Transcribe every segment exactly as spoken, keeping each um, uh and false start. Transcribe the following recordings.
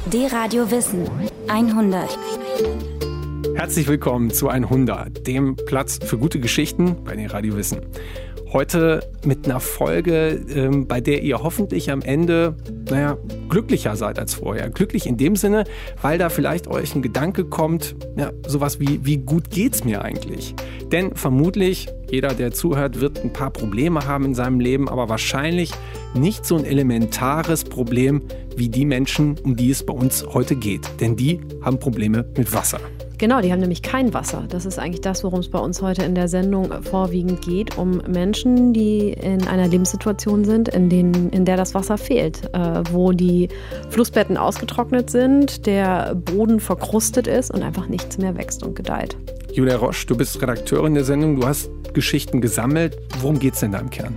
D-Radio Wissen hundert. Herzlich willkommen zu hundert, dem Platz für gute Geschichten bei D-Radio Wissen. Heute mit einer Folge, ähm, bei der ihr hoffentlich am Ende, naja, glücklicher seid als vorher. Glücklich in dem Sinne, weil da vielleicht euch ein Gedanke kommt, ja, sowas wie, wie gut geht's mir eigentlich? Denn vermutlich, jeder, der zuhört, wird ein paar Probleme haben in seinem Leben, aber wahrscheinlich nicht so ein elementares Problem wie die Menschen, um die es bei uns heute geht. Denn die haben Probleme mit Wasser. Genau, die haben nämlich kein Wasser. Das ist eigentlich das, worum es bei uns heute in der Sendung vorwiegend geht. Um Menschen, die in einer Lebenssituation sind, in, denen, in der das Wasser fehlt. Äh, wo die Flussbetten ausgetrocknet sind, der Boden verkrustet ist und einfach nichts mehr wächst und gedeiht. Julia Roche, du bist Redakteurin der Sendung. Du hast Geschichten gesammelt. Worum geht es denn da im Kern?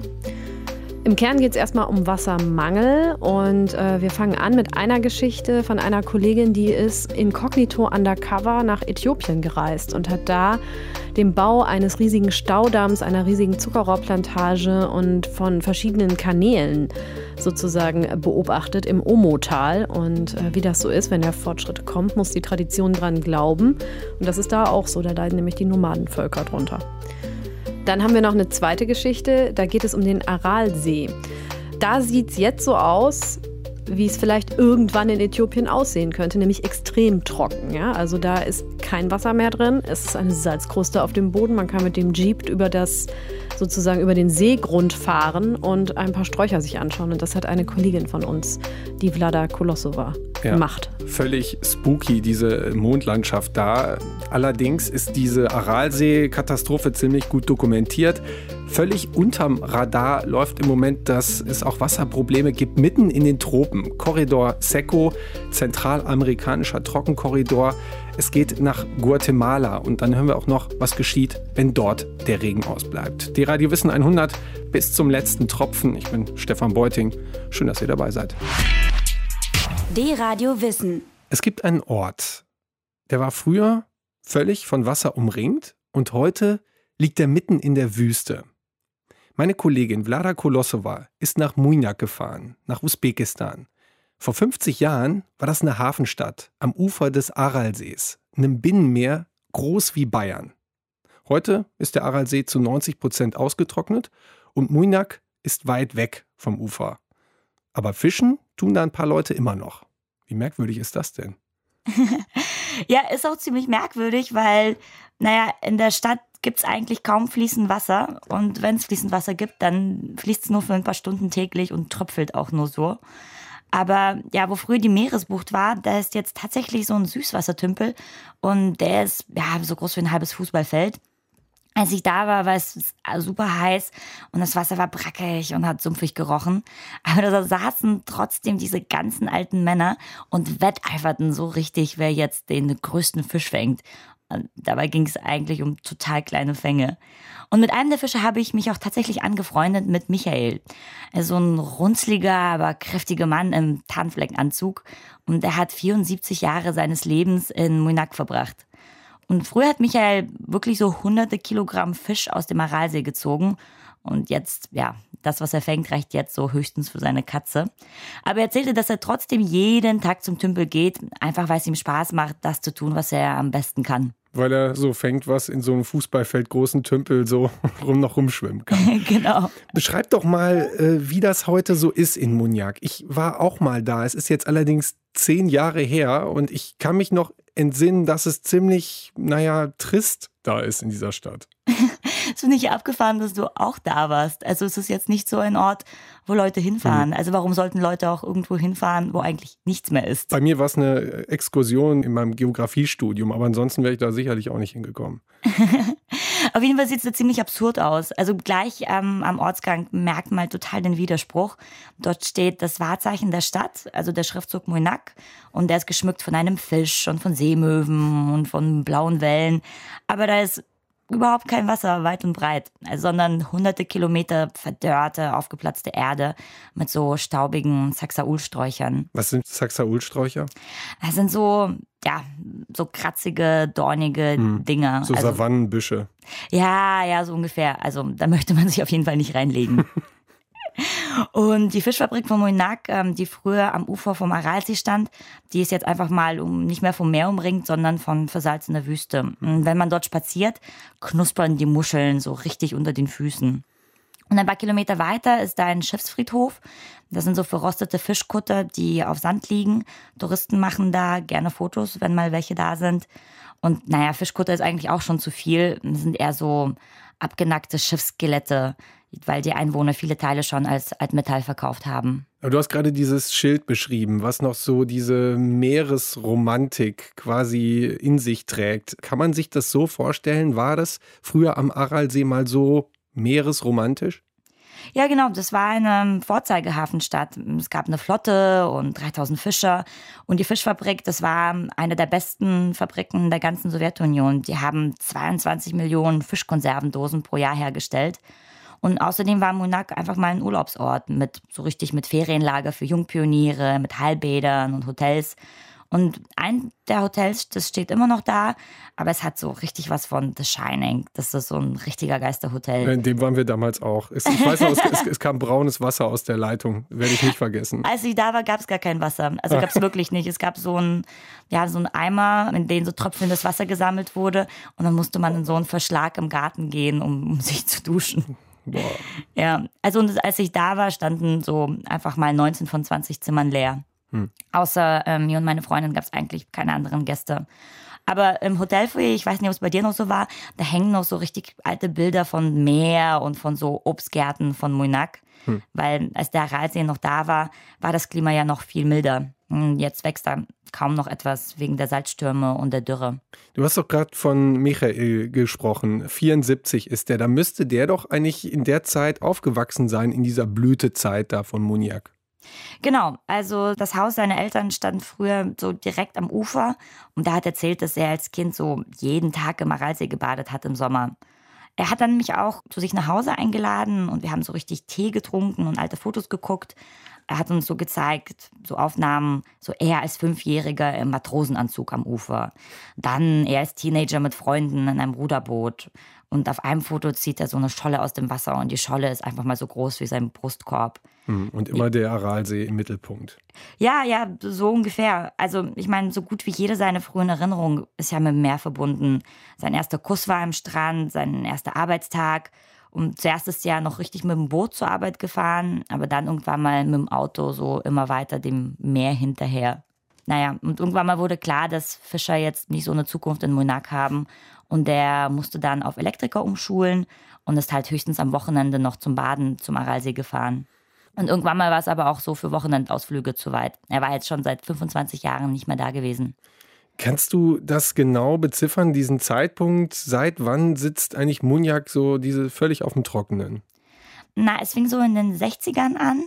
Im Kern geht es erstmal um Wassermangel und äh, wir fangen an mit einer Geschichte von einer Kollegin, die ist inkognito undercover nach Äthiopien gereist und hat da den Bau eines riesigen Staudamms, einer riesigen Zuckerrohrplantage und von verschiedenen Kanälen sozusagen beobachtet im Omo-Tal. Und äh, wie das so ist, wenn der Fortschritt kommt, muss die Tradition dran glauben. Und das ist da auch so, da leiden nämlich die Nomadenvölker drunter. Dann haben wir noch eine zweite Geschichte, da geht es um den Aralsee. Da sieht es jetzt so aus, wie es vielleicht irgendwann in Äthiopien aussehen könnte, nämlich extrem trocken. Ja? Also da ist kein Wasser mehr drin, es ist eine Salzkruste auf dem Boden. Man kann mit dem Jeep über das, sozusagen über den Seegrund fahren und ein paar Sträucher sich anschauen. Und das hat eine Kollegin von uns, die Vlada Kolosova, ja, gemacht. Völlig spooky, diese Mondlandschaft da. Allerdings ist diese Aralsee-Katastrophe ziemlich gut dokumentiert. Völlig unterm Radar läuft im Moment, dass es auch Wasserprobleme gibt, mitten in den Tropen. Korridor Seco, zentralamerikanischer Trockenkorridor. Es geht nach Guatemala und dann hören wir auch noch, was geschieht, wenn dort der Regen ausbleibt. D-Radio Wissen hundert bis zum letzten Tropfen. Ich bin Stefan Beuting. Schön, dass ihr dabei seid. D-Radio Wissen. Es gibt einen Ort, der war früher völlig von Wasser umringt und heute liegt er mitten in der Wüste. Meine Kollegin Vlada Kolosova ist nach Muynak gefahren, nach Usbekistan. Vor fünfzig Jahren war das eine Hafenstadt am Ufer des Aralsees, einem Binnenmeer groß wie Bayern. Heute ist der Aralsee zu neunzig Prozent ausgetrocknet und Muynak ist weit weg vom Ufer. Aber fischen tun da ein paar Leute immer noch. Wie merkwürdig ist das denn? Ja, ist auch ziemlich merkwürdig, weil, naja, in der Stadt gibt es eigentlich kaum fließend Wasser. Und wenn es fließend Wasser gibt, dann fließt es nur für ein paar Stunden täglich und tröpfelt auch nur so. Aber ja, wo früher die Meeresbucht war, da ist jetzt tatsächlich so ein Süßwassertümpel. Und der ist ja so groß wie ein halbes Fußballfeld. Als ich da war, war es super heiß und das Wasser war brackig und hat sumpfig gerochen. Aber da saßen trotzdem diese ganzen alten Männer und wetteiferten so richtig, wer jetzt den größten Fisch fängt. Und dabei ging es eigentlich um total kleine Fänge. Und mit einem der Fische habe ich mich auch tatsächlich angefreundet mit Michael. Er ist so ein runzliger, aber kräftiger Mann im Tarnfleckenanzug. Und er hat vierundsiebzig Jahre seines Lebens in Muynak verbracht. Und früher hat Michael wirklich so hunderte Kilogramm Fisch aus dem Aralsee gezogen. Und jetzt, ja, das, was er fängt, reicht jetzt so höchstens für seine Katze. Aber er erzählte, dass er trotzdem jeden Tag zum Tümpel geht, einfach weil es ihm Spaß macht, das zu tun, was er am besten kann. Weil er so fängt, was in so einem Fußballfeld großen Tümpel so rum noch rumschwimmen kann. Genau. Beschreib doch mal, wie das heute so ist in Muynak. Ich war auch mal da. Es ist jetzt allerdings zehn Jahre her und ich kann mich noch entsinnen, dass es ziemlich, naja, trist da ist in dieser Stadt. Es finde ich abgefahren, dass du auch da warst. Also es ist jetzt nicht so ein Ort, wo Leute hinfahren. Mhm. Also warum sollten Leute auch irgendwo hinfahren, wo eigentlich nichts mehr ist? Bei mir war es eine Exkursion in meinem Geografiestudium, aber ansonsten wäre ich da sicherlich auch nicht hingekommen. Auf jeden Fall sieht es da ziemlich absurd aus. Also gleich ähm, am Ortsgang merkt man halt total den Widerspruch. Dort steht das Wahrzeichen der Stadt, also der Schriftzug Muynak. Und der ist geschmückt von einem Fisch und von Seemöwen und von blauen Wellen. Aber da ist überhaupt kein Wasser, weit und breit, sondern hunderte Kilometer verdörrte, aufgeplatzte Erde mit so staubigen Saxaulsträuchern. Was sind Saxaulsträucher? Das sind so, ja, so kratzige, dornige hm. Dinger. So also, Savannenbüsche. Ja, ja, so ungefähr. Also da möchte man sich auf jeden Fall nicht reinlegen. Und die Fischfabrik von Muynak, ähm, die früher am Ufer vom Aralsee stand, die ist jetzt einfach mal um, nicht mehr vom Meer umringt, sondern von versalzener Wüste. Und wenn man dort spaziert, knuspern die Muscheln so richtig unter den Füßen. Und ein paar Kilometer weiter ist da ein Schiffsfriedhof. Das sind so verrostete Fischkutter, die auf Sand liegen. Touristen machen da gerne Fotos, wenn mal welche da sind. Und naja, Fischkutter ist eigentlich auch schon zu viel. Das sind eher so abgenackte Schiffsskelette, weil die Einwohner viele Teile schon als Altmetall verkauft haben. Aber du hast gerade dieses Schild beschrieben, was noch so diese Meeresromantik quasi in sich trägt. Kann man sich das so vorstellen? War das früher am Aralsee mal so meeresromantisch? Ja, genau. Das war eine Vorzeigehafenstadt. Es gab eine Flotte und dreitausend Fischer. Und die Fischfabrik, das war eine der besten Fabriken der ganzen Sowjetunion. Die haben zweiundzwanzig Millionen Fischkonservendosen pro Jahr hergestellt. Und außerdem war Muynak einfach mal ein Urlaubsort mit so richtig mit Ferienlager für Jungpioniere, mit Heilbädern und Hotels. Und ein der Hotels, das steht immer noch da, aber es hat so richtig was von The Shining. Das ist so ein richtiger Geisterhotel. In dem waren wir damals auch. Es, ich weiß noch, es, es, es kam braunes Wasser aus der Leitung. Werde ich nicht vergessen. Als ich da war, gab es gar kein Wasser. Also gab es wirklich nicht. Es gab so einen, ja, so einen Eimer, in den so tröpfelndes Wasser gesammelt wurde. Und dann musste man in so einen Verschlag im Garten gehen, um, um sich zu duschen. Boah. Ja, also und als ich da war, standen so einfach mal neunzehn von zwanzig Zimmern leer. Hm. Außer ähm, mir und meine Freundin gab es eigentlich keine anderen Gäste. Aber im Hotelfoyer, ich weiß nicht, ob es bei dir noch so war, da hängen noch so richtig alte Bilder von Meer und von so Obstgärten von Muynak. Hm. Weil als der Aralsee noch da war, war das Klima ja noch viel milder. Jetzt wächst da kaum noch etwas wegen der Salzstürme und der Dürre. Du hast doch gerade von Michael gesprochen. vierundsiebzig ist der. Da müsste der doch eigentlich in der Zeit aufgewachsen sein, in dieser Blütezeit da von Muynak. Genau, also das Haus seiner Eltern stand früher so direkt am Ufer und er hat erzählt, dass er als Kind so jeden Tag im Aralsee gebadet hat im Sommer. Er hat dann mich auch zu sich nach Hause eingeladen und wir haben so richtig Tee getrunken und alte Fotos geguckt. Er hat uns so gezeigt, so Aufnahmen, so er als Fünfjähriger im Matrosenanzug am Ufer. Dann er als Teenager mit Freunden in einem Ruderboot. Und auf einem Foto zieht er so eine Scholle aus dem Wasser und die Scholle ist einfach mal so groß wie sein Brustkorb. Und immer der Aralsee im Mittelpunkt. Ja, ja, so ungefähr. Also ich meine, so gut wie jede seiner frühen Erinnerungen ist ja mit dem Meer verbunden. Sein erster Kuss war am Strand, sein erster Arbeitstag. Und zuerst ist er noch richtig mit dem Boot zur Arbeit gefahren, aber dann irgendwann mal mit dem Auto so immer weiter dem Meer hinterher. Naja, und irgendwann mal wurde klar, dass Fischer jetzt nicht so eine Zukunft in Muynak haben. Und der musste dann auf Elektriker umschulen und ist halt höchstens am Wochenende noch zum Baden zum Aralsee gefahren. Und irgendwann mal war es aber auch so für Wochenendausflüge zu weit. Er war jetzt schon seit fünfundzwanzig Jahren nicht mehr da gewesen. Kannst du das genau beziffern, diesen Zeitpunkt? Seit wann sitzt eigentlich Muynak so diese völlig auf dem Trockenen? Na, es fing so in den sechzigern an.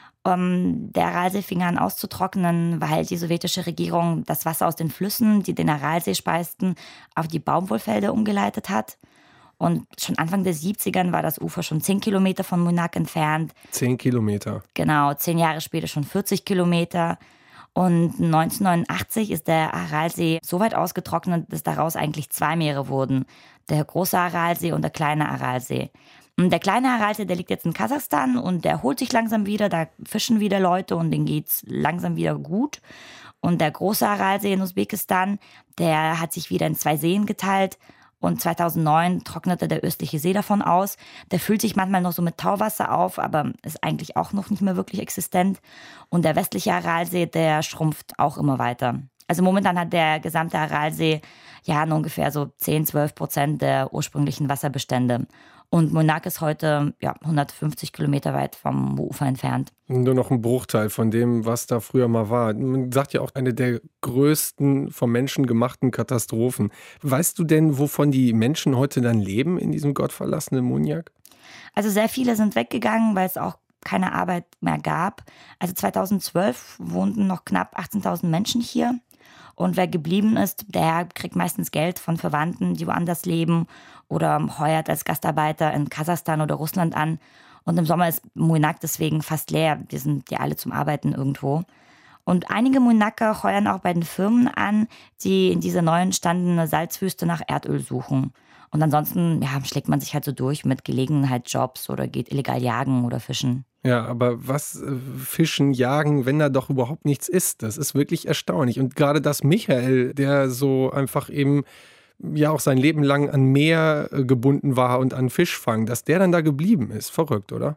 Um, der Aralsee fing an auszutrocknen, weil die sowjetische Regierung das Wasser aus den Flüssen, die den Aralsee speisten, auf die Baumwollfelder umgeleitet hat. Und schon Anfang der siebzigern war das Ufer schon zehn Kilometer von Muynak entfernt. Zehn Kilometer. Genau, zehn Jahre später schon vierzig Kilometer. Und neunzehnhundertneunundachtzig ist der Aralsee so weit ausgetrocknet, dass daraus eigentlich zwei Meere wurden. Der große Aralsee und der kleine Aralsee. Und der kleine Aralsee, der liegt jetzt in Kasachstan und der erholt sich langsam wieder. Da fischen wieder Leute und denen geht's langsam wieder gut. Und der große Aralsee in Usbekistan, der hat sich wieder in zwei Seen geteilt. Und zweitausendneun trocknete der östliche See davon aus. Der füllt sich manchmal noch so mit Tauwasser auf, aber ist eigentlich auch noch nicht mehr wirklich existent. Und der westliche Aralsee, der schrumpft auch immer weiter. Also momentan hat der gesamte Aralsee ja nur ungefähr so zehn, zwölf Prozent der ursprünglichen Wasserbestände. Und Muynak ist heute ja, hundertfünfzig Kilometer weit vom Ufer entfernt. Nur noch ein Bruchteil von dem, was da früher mal war. Man sagt ja auch, eine der größten vom Menschen gemachten Katastrophen. Weißt du denn, wovon die Menschen heute dann leben in diesem gottverlassenen Muynak? Also sehr viele sind weggegangen, weil es auch keine Arbeit mehr gab. Also zweitausendzwölf wohnten noch knapp achtzehntausend Menschen hier. Und wer geblieben ist, der kriegt meistens Geld von Verwandten, die woanders leben oder heuert als Gastarbeiter in Kasachstan oder Russland an. Und im Sommer ist Muynak deswegen fast leer. Die sind ja alle zum Arbeiten irgendwo. Und einige Muynaker heuern auch bei den Firmen an, die in dieser neu entstandenen Salzwüste nach Erdöl suchen. Und ansonsten ja, schlägt man sich halt so durch mit Gelegenheitsjobs oder geht illegal jagen oder fischen. Ja, aber was äh, fischen, jagen, wenn da doch überhaupt nichts ist? Das ist wirklich erstaunlich. Und gerade das Michael, der so einfach eben ja auch sein Leben lang an Meer äh, gebunden war und an Fischfang, dass der dann da geblieben ist. Verrückt, oder?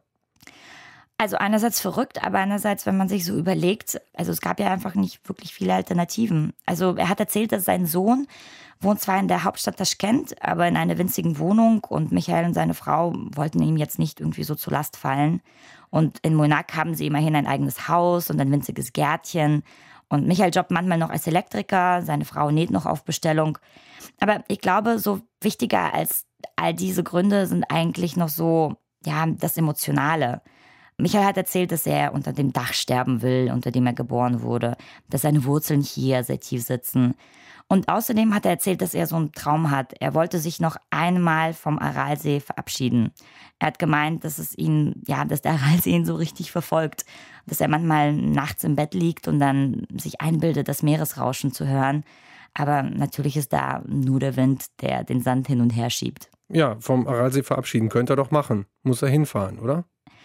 Also einerseits verrückt, aber einerseits, wenn man sich so überlegt, also es gab ja einfach nicht wirklich viele Alternativen. Also er hat erzählt, dass sein Sohn wohnt zwar in der Hauptstadt Taschkent, aber in einer winzigen Wohnung und Michael und seine Frau wollten ihm jetzt nicht irgendwie so zur Last fallen. Und in Monaco haben sie immerhin ein eigenes Haus und ein winziges Gärtchen. Und Michael jobbt manchmal noch als Elektriker, seine Frau näht noch auf Bestellung. Aber ich glaube, so wichtiger als all diese Gründe sind eigentlich noch so, ja, das Emotionale. Michael hat erzählt, dass er unter dem Dach sterben will, unter dem er geboren wurde, dass seine Wurzeln hier sehr tief sitzen. Und außerdem hat er erzählt, dass er so einen Traum hat. Er wollte sich noch einmal vom Aralsee verabschieden. Er hat gemeint, dass es ihn, ja, dass der Aralsee ihn so richtig verfolgt. Dass er manchmal nachts im Bett liegt und dann sich einbildet, das Meeresrauschen zu hören. Aber natürlich ist da nur der Wind, der den Sand hin und her schiebt. Ja, vom Aralsee verabschieden könnte er doch machen. Muss er hinfahren, oder?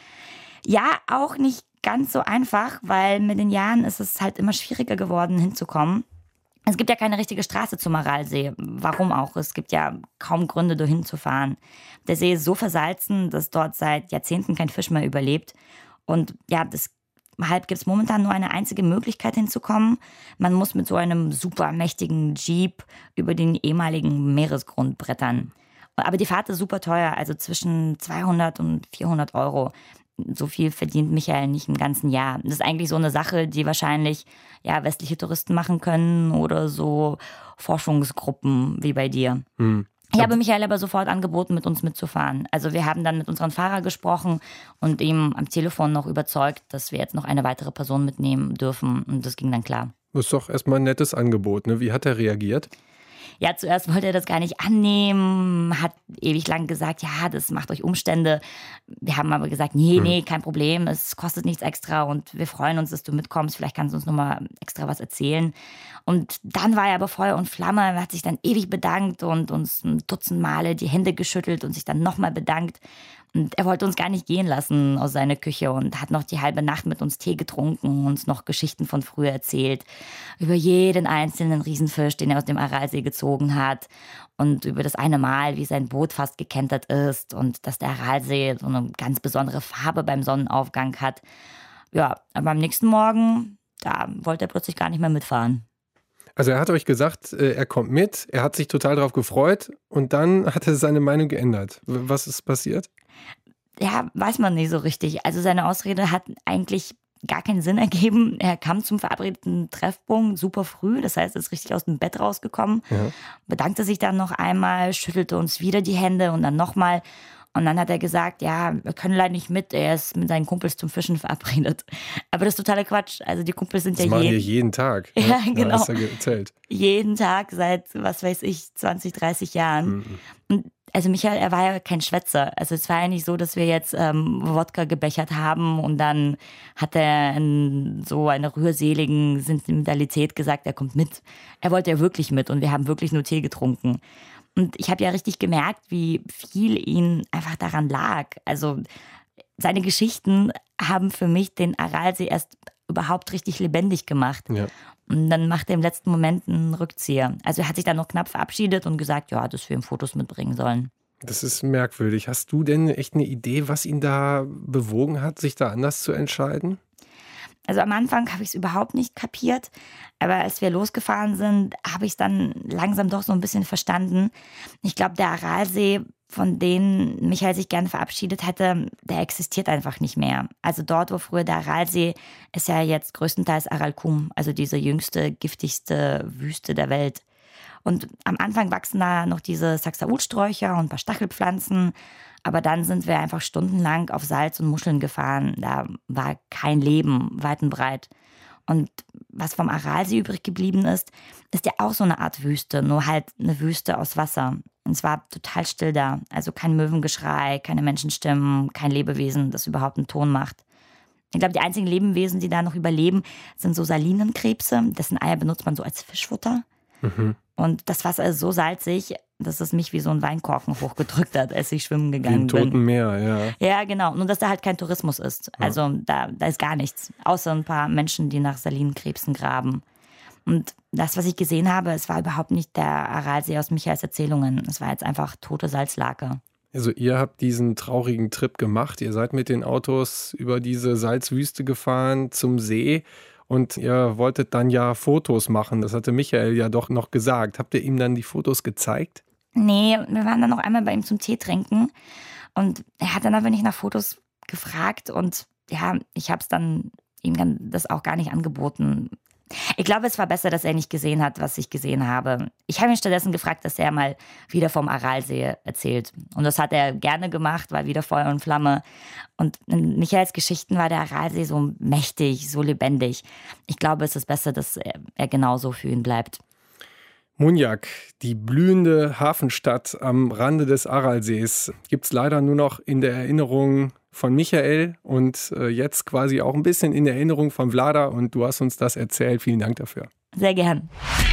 Ja, auch nicht ganz so einfach, weil mit den Jahren ist es halt immer schwieriger geworden, hinzukommen. Es gibt ja keine richtige Straße zum Aralsee. Warum auch? Es gibt ja kaum Gründe, dorthin zu fahren. Der See ist so versalzen, dass dort seit Jahrzehnten kein Fisch mehr überlebt. Und ja, deshalb gibt es momentan nur eine einzige Möglichkeit hinzukommen. Man muss mit so einem super mächtigen Jeep über den ehemaligen Meeresgrund brettern. Aber die Fahrt ist super teuer, also zwischen zweihundert und vierhundert Euro. So viel verdient Michael nicht im ganzen Jahr. Das ist eigentlich so eine Sache, die wahrscheinlich ja, westliche Touristen machen können oder so Forschungsgruppen wie bei dir. Hm. Ich habe Michael aber sofort angeboten, mit uns mitzufahren. Also wir haben dann mit unserem Fahrer gesprochen und ihm am Telefon noch überzeugt, dass wir jetzt noch eine weitere Person mitnehmen dürfen. Und das ging dann klar. Das ist doch erstmal ein nettes Angebot, ne? Wie hat er reagiert? Ja, zuerst wollte er das gar nicht annehmen, hat ewig lang gesagt, ja, das macht euch Umstände. Wir haben aber gesagt, nee, nee, kein Problem, es kostet nichts extra und wir freuen uns, dass du mitkommst, vielleicht kannst du uns nochmal extra was erzählen. Und dann war er aber Feuer und Flamme, er hat sich dann ewig bedankt und uns ein Dutzend Male die Hände geschüttelt und sich dann nochmal bedankt. Und er wollte uns gar nicht gehen lassen aus seiner Küche und hat noch die halbe Nacht mit uns Tee getrunken und uns noch Geschichten von früher erzählt. Über jeden einzelnen Riesenfisch, den er aus dem Aralsee gezogen hat. Und über das eine Mal, wie sein Boot fast gekentert ist und dass der Aralsee so eine ganz besondere Farbe beim Sonnenaufgang hat. Ja, aber am nächsten Morgen, da wollte er plötzlich gar nicht mehr mitfahren. Also er hat euch gesagt, er kommt mit, er hat sich total darauf gefreut und dann hat er seine Meinung geändert. Was ist passiert? Ja, weiß man nicht so richtig. Also seine Ausrede hat eigentlich gar keinen Sinn ergeben. Er kam zum verabredeten Treffpunkt super früh, das heißt, er ist richtig aus dem Bett rausgekommen, ja. Bedankte sich dann noch einmal, schüttelte uns wieder die Hände und dann nochmal. Und dann hat er gesagt, ja, wir können leider nicht mit, er ist mit seinen Kumpels zum Fischen verabredet. Aber das ist totaler Quatsch. Also die Kumpels sind das ja machen jeden, wir jeden Tag. Ja, ja genau. Hast du erzählt. Jeden Tag seit, was weiß ich, zwanzig, dreißig Jahren. Mhm. Und also Michael, er war ja kein Schwätzer. Also es war ja nicht so, dass wir jetzt ähm, Wodka gebechert haben und dann hat er in so einer rührseligen Sentimentalität gesagt, er kommt mit. Er wollte ja wirklich mit und wir haben wirklich nur Tee getrunken. Und ich habe ja richtig gemerkt, wie viel ihm einfach daran lag. Also seine Geschichten haben für mich den Aralsee erst überhaupt richtig lebendig gemacht. Ja. Und dann macht er im letzten Moment einen Rückzieher. Also er hat sich dann noch knapp verabschiedet und gesagt, ja, dass wir ihm Fotos mitbringen sollen. Das ist merkwürdig. Hast du denn echt eine Idee, was ihn da bewogen hat, sich da anders zu entscheiden? Also am Anfang habe ich es überhaupt nicht kapiert, aber als wir losgefahren sind, habe ich es dann langsam doch so ein bisschen verstanden. Ich glaube, der Aralsee, von dem Michael sich gerne verabschiedet hätte, der existiert einfach nicht mehr. Also dort, wo früher der Aralsee, ist ja jetzt größtenteils Aralkum, also diese jüngste, giftigste Wüste der Welt. Und am Anfang wachsen da noch diese Saxaulsträucher und ein paar Stachelpflanzen. Aber dann sind wir einfach stundenlang auf Salz und Muscheln gefahren. Da war kein Leben, weit und breit. Und was vom Aralsee übrig geblieben ist, ist ja auch so eine Art Wüste, nur halt eine Wüste aus Wasser. Und es war total still da. Also kein Möwengeschrei, keine Menschenstimmen, kein Lebewesen, das überhaupt einen Ton macht. Ich glaube, die einzigen Lebewesen, die da noch überleben, sind so Salinenkrebse. Dessen Eier benutzt man so als Fischfutter. Mhm. Und das Wasser ist so salzig, dass es mich wie so ein Weinkorken hochgedrückt hat, als ich schwimmen gegangen wie im bin. Toten Meer, ja. Ja, genau. Nur, dass da halt kein Tourismus ist. Also da, da ist gar nichts. Außer ein paar Menschen, die nach Salinenkrebsen graben. Und das, was ich gesehen habe, es war überhaupt nicht der Aralsee aus Michaels Erzählungen. Es war jetzt einfach tote Salzlake. Also ihr habt diesen traurigen Trip gemacht. Ihr seid mit den Autos über diese Salzwüste gefahren zum See. Und ihr wolltet dann ja Fotos machen. Das hatte Michael ja doch noch gesagt. Habt ihr ihm dann die Fotos gezeigt? Nee, wir waren dann noch einmal bei ihm zum Tee trinken. Und er hat dann aber nicht nach Fotos gefragt. Und ja, ich habe es dann ihm dann das auch gar nicht angeboten. Ich glaube, es war besser, dass er nicht gesehen hat, was ich gesehen habe. Ich habe ihn stattdessen gefragt, dass er mal wieder vom Aralsee erzählt. Und das hat er gerne gemacht, war wieder Feuer und Flamme. Und in Michaels Geschichten war der Aralsee so mächtig, so lebendig. Ich glaube, es ist besser, dass er, er genauso für ihn bleibt. Munjak, die blühende Hafenstadt am Rande des Aralsees, gibt es leider nur noch in der Erinnerung von Michael und äh, jetzt quasi auch ein bisschen in der Erinnerung von Vlada. Und du hast uns das erzählt. Vielen Dank dafür. Sehr gern.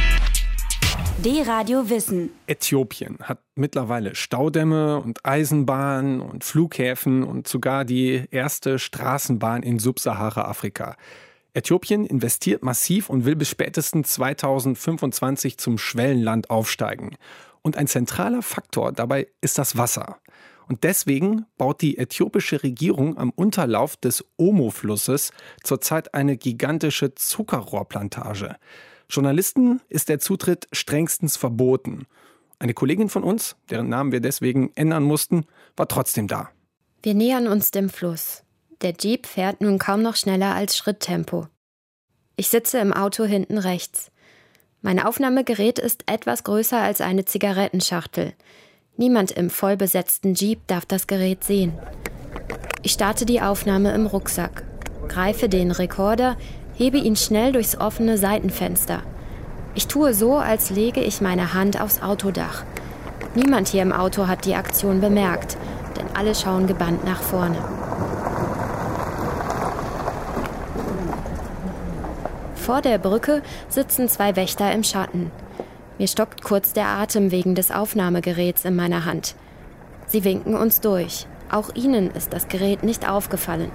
D-Radio Wissen. Äthiopien hat mittlerweile Staudämme und Eisenbahnen und Flughäfen und sogar die erste Straßenbahn in Subsahara-Afrika. Äthiopien investiert massiv und will bis spätestens zweitausendfünfundzwanzig zum Schwellenland aufsteigen. Und ein zentraler Faktor dabei ist das Wasser. Und deswegen baut die äthiopische Regierung am Unterlauf des Omo-Flusses zurzeit eine gigantische Zuckerrohrplantage. Journalisten ist der Zutritt strengstens verboten. Eine Kollegin von uns, deren Namen wir deswegen ändern mussten, war trotzdem da. Wir nähern uns dem Fluss. Der Jeep fährt nun kaum noch schneller als Schritttempo. Ich sitze im Auto hinten rechts. Mein Aufnahmegerät ist etwas größer als eine Zigarettenschachtel. Niemand im vollbesetzten Jeep darf das Gerät sehen. Ich starte die Aufnahme im Rucksack, greife den Rekorder, hebe ihn schnell durchs offene Seitenfenster. Ich tue so, als lege ich meine Hand aufs Autodach. Niemand hier im Auto hat die Aktion bemerkt, denn alle schauen gebannt nach vorne. Vor der Brücke sitzen zwei Wächter im Schatten. Mir stockt kurz der Atem wegen des Aufnahmegeräts in meiner Hand. Sie winken uns durch. Auch ihnen ist das Gerät nicht aufgefallen.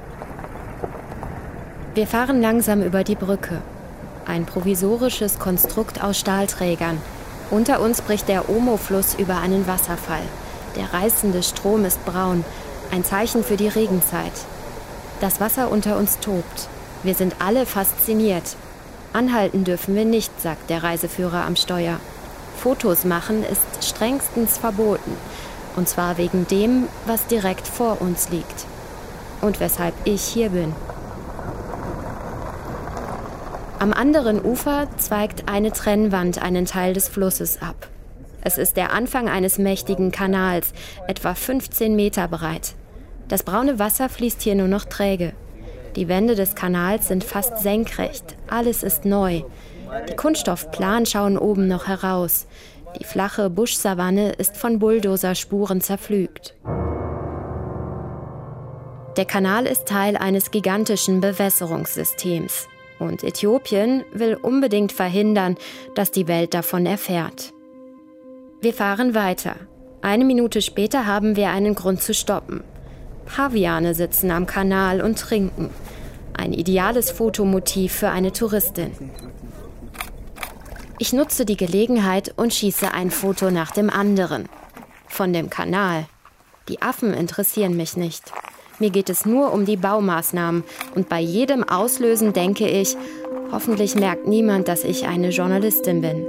Wir fahren langsam über die Brücke. Ein provisorisches Konstrukt aus Stahlträgern. Unter uns bricht der Omo-Fluss über einen Wasserfall. Der reißende Strom ist braun, ein Zeichen für die Regenzeit. Das Wasser unter uns tobt. Wir sind alle fasziniert. Anhalten dürfen wir nicht, sagt der Reiseführer am Steuer. Fotos machen ist strengstens verboten. Und zwar wegen dem, was direkt vor uns liegt. Und weshalb ich hier bin. Am anderen Ufer zweigt eine Trennwand einen Teil des Flusses ab. Es ist der Anfang eines mächtigen Kanals, etwa fünfzehn Meter breit. Das braune Wasser fließt hier nur noch träge. Die Wände des Kanals sind fast senkrecht. Alles ist neu. Die Kunststoffplanen schauen oben noch heraus. Die flache Buschsavanne ist von Bulldozerspuren zerpflügt. Der Kanal ist Teil eines gigantischen Bewässerungssystems. Und Äthiopien will unbedingt verhindern, dass die Welt davon erfährt. Wir fahren weiter. Eine Minute später haben wir einen Grund zu stoppen. Paviane sitzen am Kanal und trinken. Ein ideales Fotomotiv für eine Touristin. Ich nutze die Gelegenheit und schieße ein Foto nach dem anderen. Von dem Kanal. Die Affen interessieren mich nicht. Mir geht es nur um die Baumaßnahmen. Und bei jedem Auslösen denke ich, hoffentlich merkt niemand, dass ich eine Journalistin bin.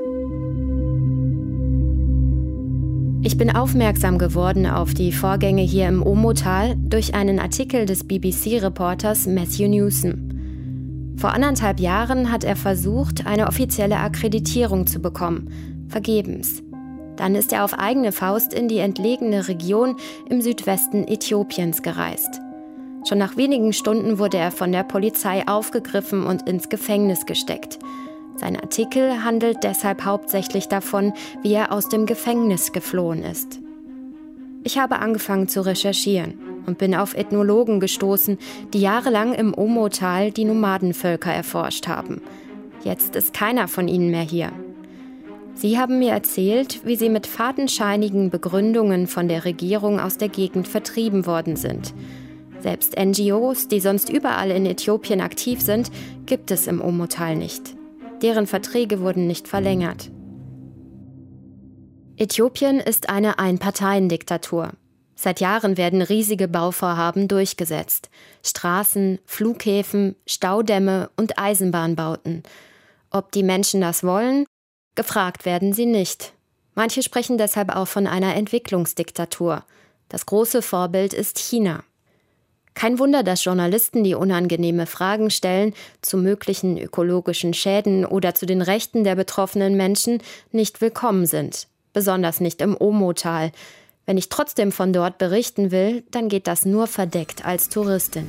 Ich bin aufmerksam geworden auf die Vorgänge hier im Omo-Tal durch einen Artikel des B B C-Reporters Matthew Newsom. Vor anderthalb Jahren hat er versucht, eine offizielle Akkreditierung zu bekommen. Vergebens. Dann ist er auf eigene Faust in die entlegene Region im Südwesten Äthiopiens gereist. Schon nach wenigen Stunden wurde er von der Polizei aufgegriffen und ins Gefängnis gesteckt. Sein Artikel handelt deshalb hauptsächlich davon, wie er aus dem Gefängnis geflohen ist. Ich habe angefangen zu recherchieren und bin auf Ethnologen gestoßen, die jahrelang im Omo-Tal die Nomadenvölker erforscht haben. Jetzt ist keiner von ihnen mehr hier. Sie haben mir erzählt, wie sie mit fadenscheinigen Begründungen von der Regierung aus der Gegend vertrieben worden sind. Selbst N G Os, die sonst überall in Äthiopien aktiv sind, gibt es im Omo-Tal nicht. Deren Verträge wurden nicht verlängert. Äthiopien ist eine Einparteiendiktatur. Seit Jahren werden riesige Bauvorhaben durchgesetzt. Straßen, Flughäfen, Staudämme und Eisenbahnbauten. Ob die Menschen das wollen? Gefragt werden sie nicht. Manche sprechen deshalb auch von einer Entwicklungsdiktatur. Das große Vorbild ist China. Kein Wunder, dass Journalisten, die unangenehme Fragen stellen, zu möglichen ökologischen Schäden oder zu den Rechten der betroffenen Menschen, nicht willkommen sind. Besonders nicht im Omo-Tal. Wenn ich trotzdem von dort berichten will, dann geht das nur verdeckt als Touristin.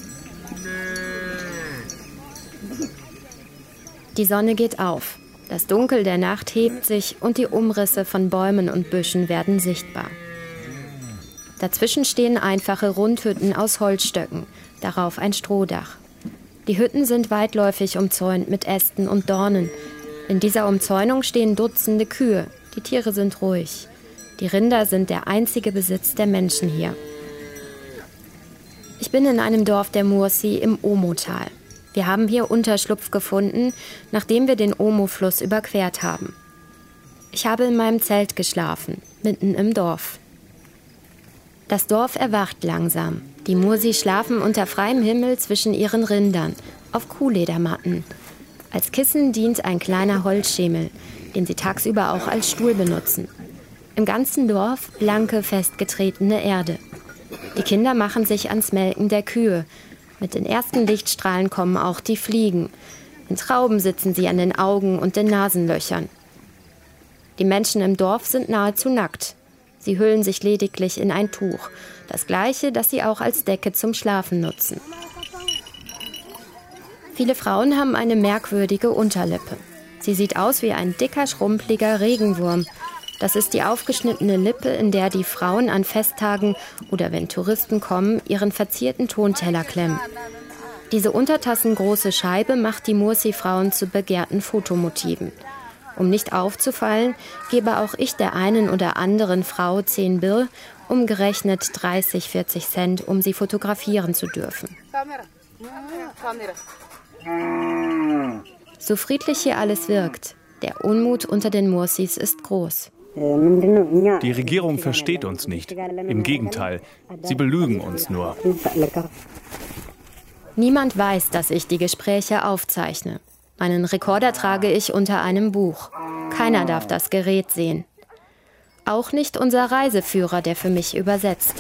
Die Sonne geht auf. Das Dunkel der Nacht hebt sich und die Umrisse von Bäumen und Büschen werden sichtbar. Dazwischen stehen einfache Rundhütten aus Holzstöcken, darauf ein Strohdach. Die Hütten sind weitläufig umzäunt mit Ästen und Dornen. In dieser Umzäunung stehen Dutzende Kühe. Die Tiere sind ruhig. Die Rinder sind der einzige Besitz der Menschen hier. Ich bin in einem Dorf der Mursi im Omo-Tal. Wir haben hier Unterschlupf gefunden, nachdem wir den Omo-Fluss überquert haben. Ich habe in meinem Zelt geschlafen, mitten im Dorf. Das Dorf erwacht langsam. Die Mursi schlafen unter freiem Himmel zwischen ihren Rindern, auf Kuhledermatten. Als Kissen dient ein kleiner Holzschemel, den sie tagsüber auch als Stuhl benutzen. Im ganzen Dorf blanke, festgetretene Erde. Die Kinder machen sich ans Melken der Kühe. Mit den ersten Lichtstrahlen kommen auch die Fliegen. In Trauben sitzen sie an den Augen und den Nasenlöchern. Die Menschen im Dorf sind nahezu nackt. Sie hüllen sich lediglich in ein Tuch, das gleiche, das sie auch als Decke zum Schlafen nutzen. Viele Frauen haben eine merkwürdige Unterlippe. Sie sieht aus wie ein dicker, schrumpeliger Regenwurm. Das ist die aufgeschnittene Lippe, in der die Frauen an Festtagen oder wenn Touristen kommen, ihren verzierten Tonteller klemmen. Diese untertassengroße Scheibe macht die Mursi-Frauen zu begehrten Fotomotiven. Um nicht aufzufallen, gebe auch ich der einen oder anderen Frau zehn Bir, umgerechnet dreißig, vierzig Cent, um sie fotografieren zu dürfen. So friedlich hier alles wirkt, der Unmut unter den Mursis ist groß. Die Regierung versteht uns nicht. Im Gegenteil, sie belügen uns nur. Niemand weiß, dass ich die Gespräche aufzeichne. Meinen Rekorder trage ich unter einem Buch. Keiner darf das Gerät sehen. Auch nicht unser Reiseführer, der für mich übersetzt.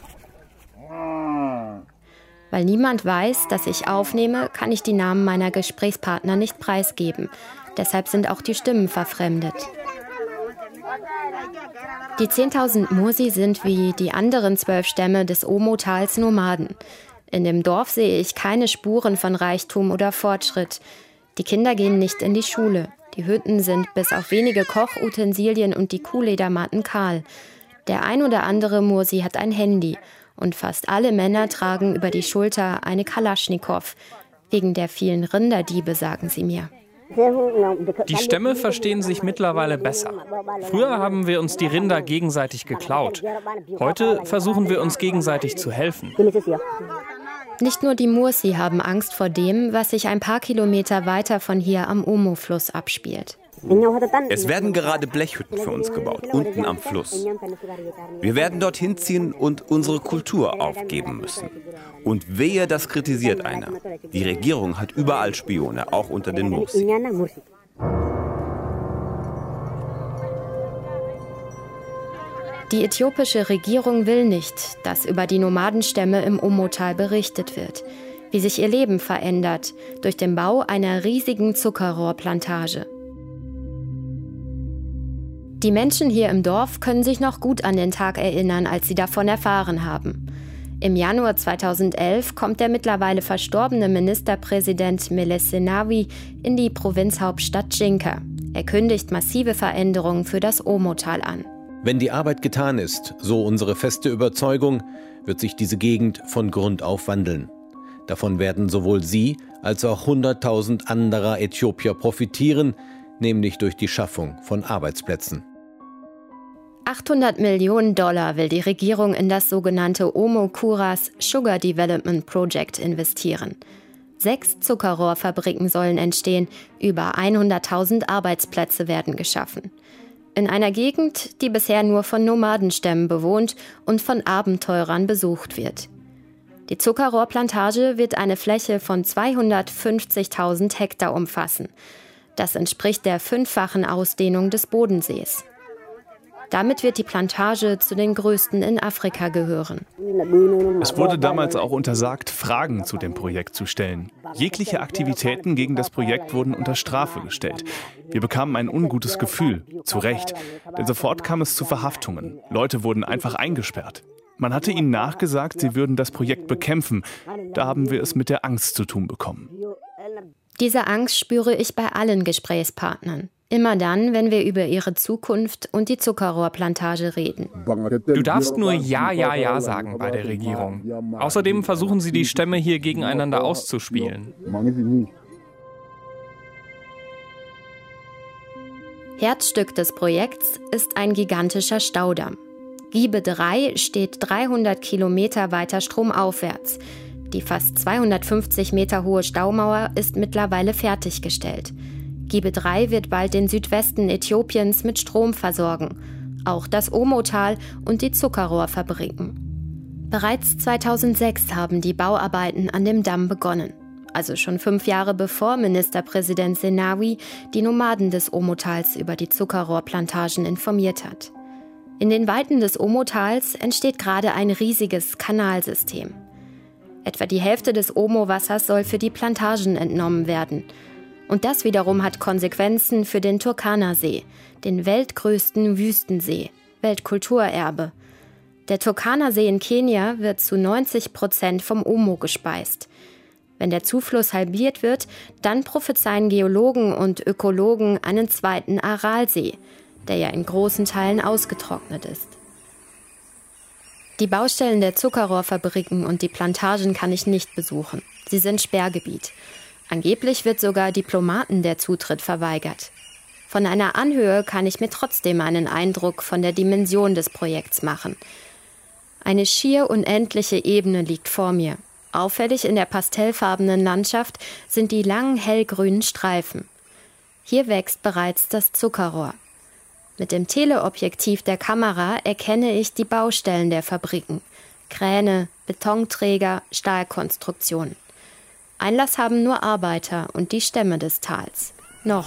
Weil niemand weiß, dass ich aufnehme, kann ich die Namen meiner Gesprächspartner nicht preisgeben. Deshalb sind auch die Stimmen verfremdet. Die zehntausend Mursi sind wie die anderen zwölf Stämme des Omo-Tals Nomaden. In dem Dorf sehe ich keine Spuren von Reichtum oder Fortschritt. Die Kinder gehen nicht in die Schule. Die Hütten sind bis auf wenige Kochutensilien und die Kuhledermatten kahl. Der ein oder andere Mursi hat ein Handy. Und fast alle Männer tragen über die Schulter eine Kalaschnikow. Wegen der vielen Rinderdiebe, sagen sie mir. Die Stämme verstehen sich mittlerweile besser. Früher haben wir uns die Rinder gegenseitig geklaut. Heute versuchen wir uns gegenseitig zu helfen. Nicht nur die Mursi haben Angst vor dem, was sich ein paar Kilometer weiter von hier am Omo-Fluss abspielt. Es werden gerade Blechhütten für uns gebaut, unten am Fluss. Wir werden dorthin ziehen und unsere Kultur aufgeben müssen. Und wehe, das kritisiert einer. Die Regierung hat überall Spione, auch unter den Mursi. Die äthiopische Regierung will nicht, dass über die Nomadenstämme im Omo-Tal berichtet wird, wie sich ihr Leben verändert durch den Bau einer riesigen Zuckerrohrplantage. Die Menschen hier im Dorf können sich noch gut an den Tag erinnern, als sie davon erfahren haben. Im Januar zweitausendelf kommt der mittlerweile verstorbene Ministerpräsident Meles Zenawi in die Provinzhauptstadt Jinka. Er kündigt massive Veränderungen für das Omo-Tal an. Wenn die Arbeit getan ist, so unsere feste Überzeugung, wird sich diese Gegend von Grund auf wandeln. Davon werden sowohl Sie als auch hunderttausend anderer Äthiopier profitieren, nämlich durch die Schaffung von Arbeitsplätzen. achthundert Millionen Dollar will die Regierung in das sogenannte Omo Kuras Sugar Development Project investieren. Sechs Zuckerrohrfabriken sollen entstehen, über hunderttausend Arbeitsplätze werden geschaffen. In einer Gegend, die bisher nur von Nomadenstämmen bewohnt und von Abenteurern besucht wird. Die Zuckerrohrplantage wird eine Fläche von zweihundertfünfzigtausend Hektar umfassen. Das entspricht der fünffachen Ausdehnung des Bodensees. Damit wird die Plantage zu den größten in Afrika gehören. Es wurde damals auch untersagt, Fragen zu dem Projekt zu stellen. Jegliche Aktivitäten gegen das Projekt wurden unter Strafe gestellt. Wir bekamen ein ungutes Gefühl, zu Recht, denn sofort kam es zu Verhaftungen. Leute wurden einfach eingesperrt. Man hatte ihnen nachgesagt, sie würden das Projekt bekämpfen. Da haben wir es mit der Angst zu tun bekommen. Diese Angst spüre ich bei allen Gesprächspartnern. Immer dann, wenn wir über ihre Zukunft und die Zuckerrohrplantage reden. Du darfst nur Ja, Ja, Ja sagen bei der Regierung. Außerdem versuchen sie, die Stämme hier gegeneinander auszuspielen. Herzstück des Projekts ist ein gigantischer Staudamm. Gibe drei steht dreihundert Kilometer weiter stromaufwärts. Die fast zweihundertfünfzig Meter hohe Staumauer ist mittlerweile fertiggestellt. Gibe drei wird bald den Südwesten Äthiopiens mit Strom versorgen, auch das Omo-Tal und die Zuckerrohrfabriken. Bereits zweitausendsechs haben die Bauarbeiten an dem Damm begonnen, also schon fünf Jahre bevor Ministerpräsident Zenawi die Nomaden des Omo-Tals über die Zuckerrohrplantagen informiert hat. In den Weiten des Omo-Tals entsteht gerade ein riesiges Kanalsystem. Etwa die Hälfte des Omo-Wassers soll für die Plantagen entnommen werden. Und das wiederum hat Konsequenzen für den Turkana-See, den weltgrößten Wüstensee, Weltkulturerbe. Der Turkana-See in Kenia wird zu neunzig Prozent vom Omo gespeist. Wenn der Zufluss halbiert wird, dann prophezeien Geologen und Ökologen einen zweiten Aralsee, der ja in großen Teilen ausgetrocknet ist. Die Baustellen der Zuckerrohrfabriken und die Plantagen kann ich nicht besuchen. Sie sind Sperrgebiet. Angeblich wird sogar Diplomaten der Zutritt verweigert. Von einer Anhöhe kann ich mir trotzdem einen Eindruck von der Dimension des Projekts machen. Eine schier unendliche Ebene liegt vor mir. Auffällig in der pastellfarbenen Landschaft sind die langen hellgrünen Streifen. Hier wächst bereits das Zuckerrohr. Mit dem Teleobjektiv der Kamera erkenne ich die Baustellen der Fabriken. Kräne, Betonträger, Stahlkonstruktionen. Einlass haben nur Arbeiter und die Stämme des Tals. Noch.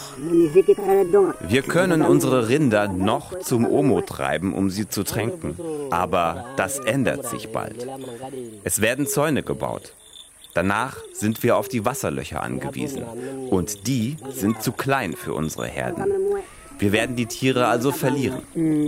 Wir können unsere Rinder noch zum Omo treiben, um sie zu tränken. Aber das ändert sich bald. Es werden Zäune gebaut. Danach sind wir auf die Wasserlöcher angewiesen. Und die sind zu klein für unsere Herden. Wir werden die Tiere also verlieren.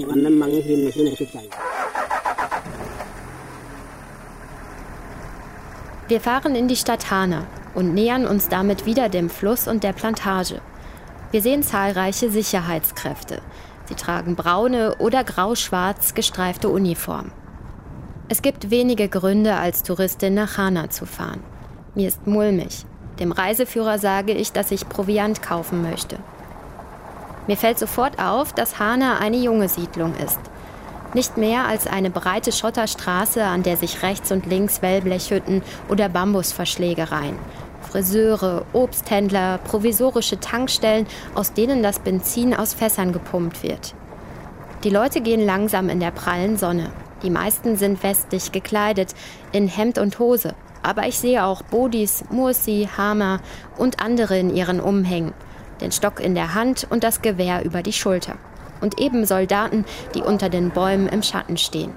Wir fahren in die Stadt Hana und nähern uns damit wieder dem Fluss und der Plantage. Wir sehen zahlreiche Sicherheitskräfte. Sie tragen braune oder grau-schwarz gestreifte Uniformen. Es gibt wenige Gründe, als Touristin nach Hana zu fahren. Mir ist mulmig. Dem Reiseführer sage ich, dass ich Proviant kaufen möchte. Mir fällt sofort auf, dass Hana eine junge Siedlung ist. Nicht mehr als eine breite Schotterstraße, an der sich rechts und links Wellblechhütten oder Bambusverschläge reihen. Friseure, Obsthändler, provisorische Tankstellen, aus denen das Benzin aus Fässern gepumpt wird. Die Leute gehen langsam in der prallen Sonne. Die meisten sind westlich gekleidet, in Hemd und Hose. Aber ich sehe auch Bodis, Mursi, Hama und andere in ihren Umhängen. Den Stock in der Hand und das Gewehr über die Schulter. Und eben Soldaten, die unter den Bäumen im Schatten stehen.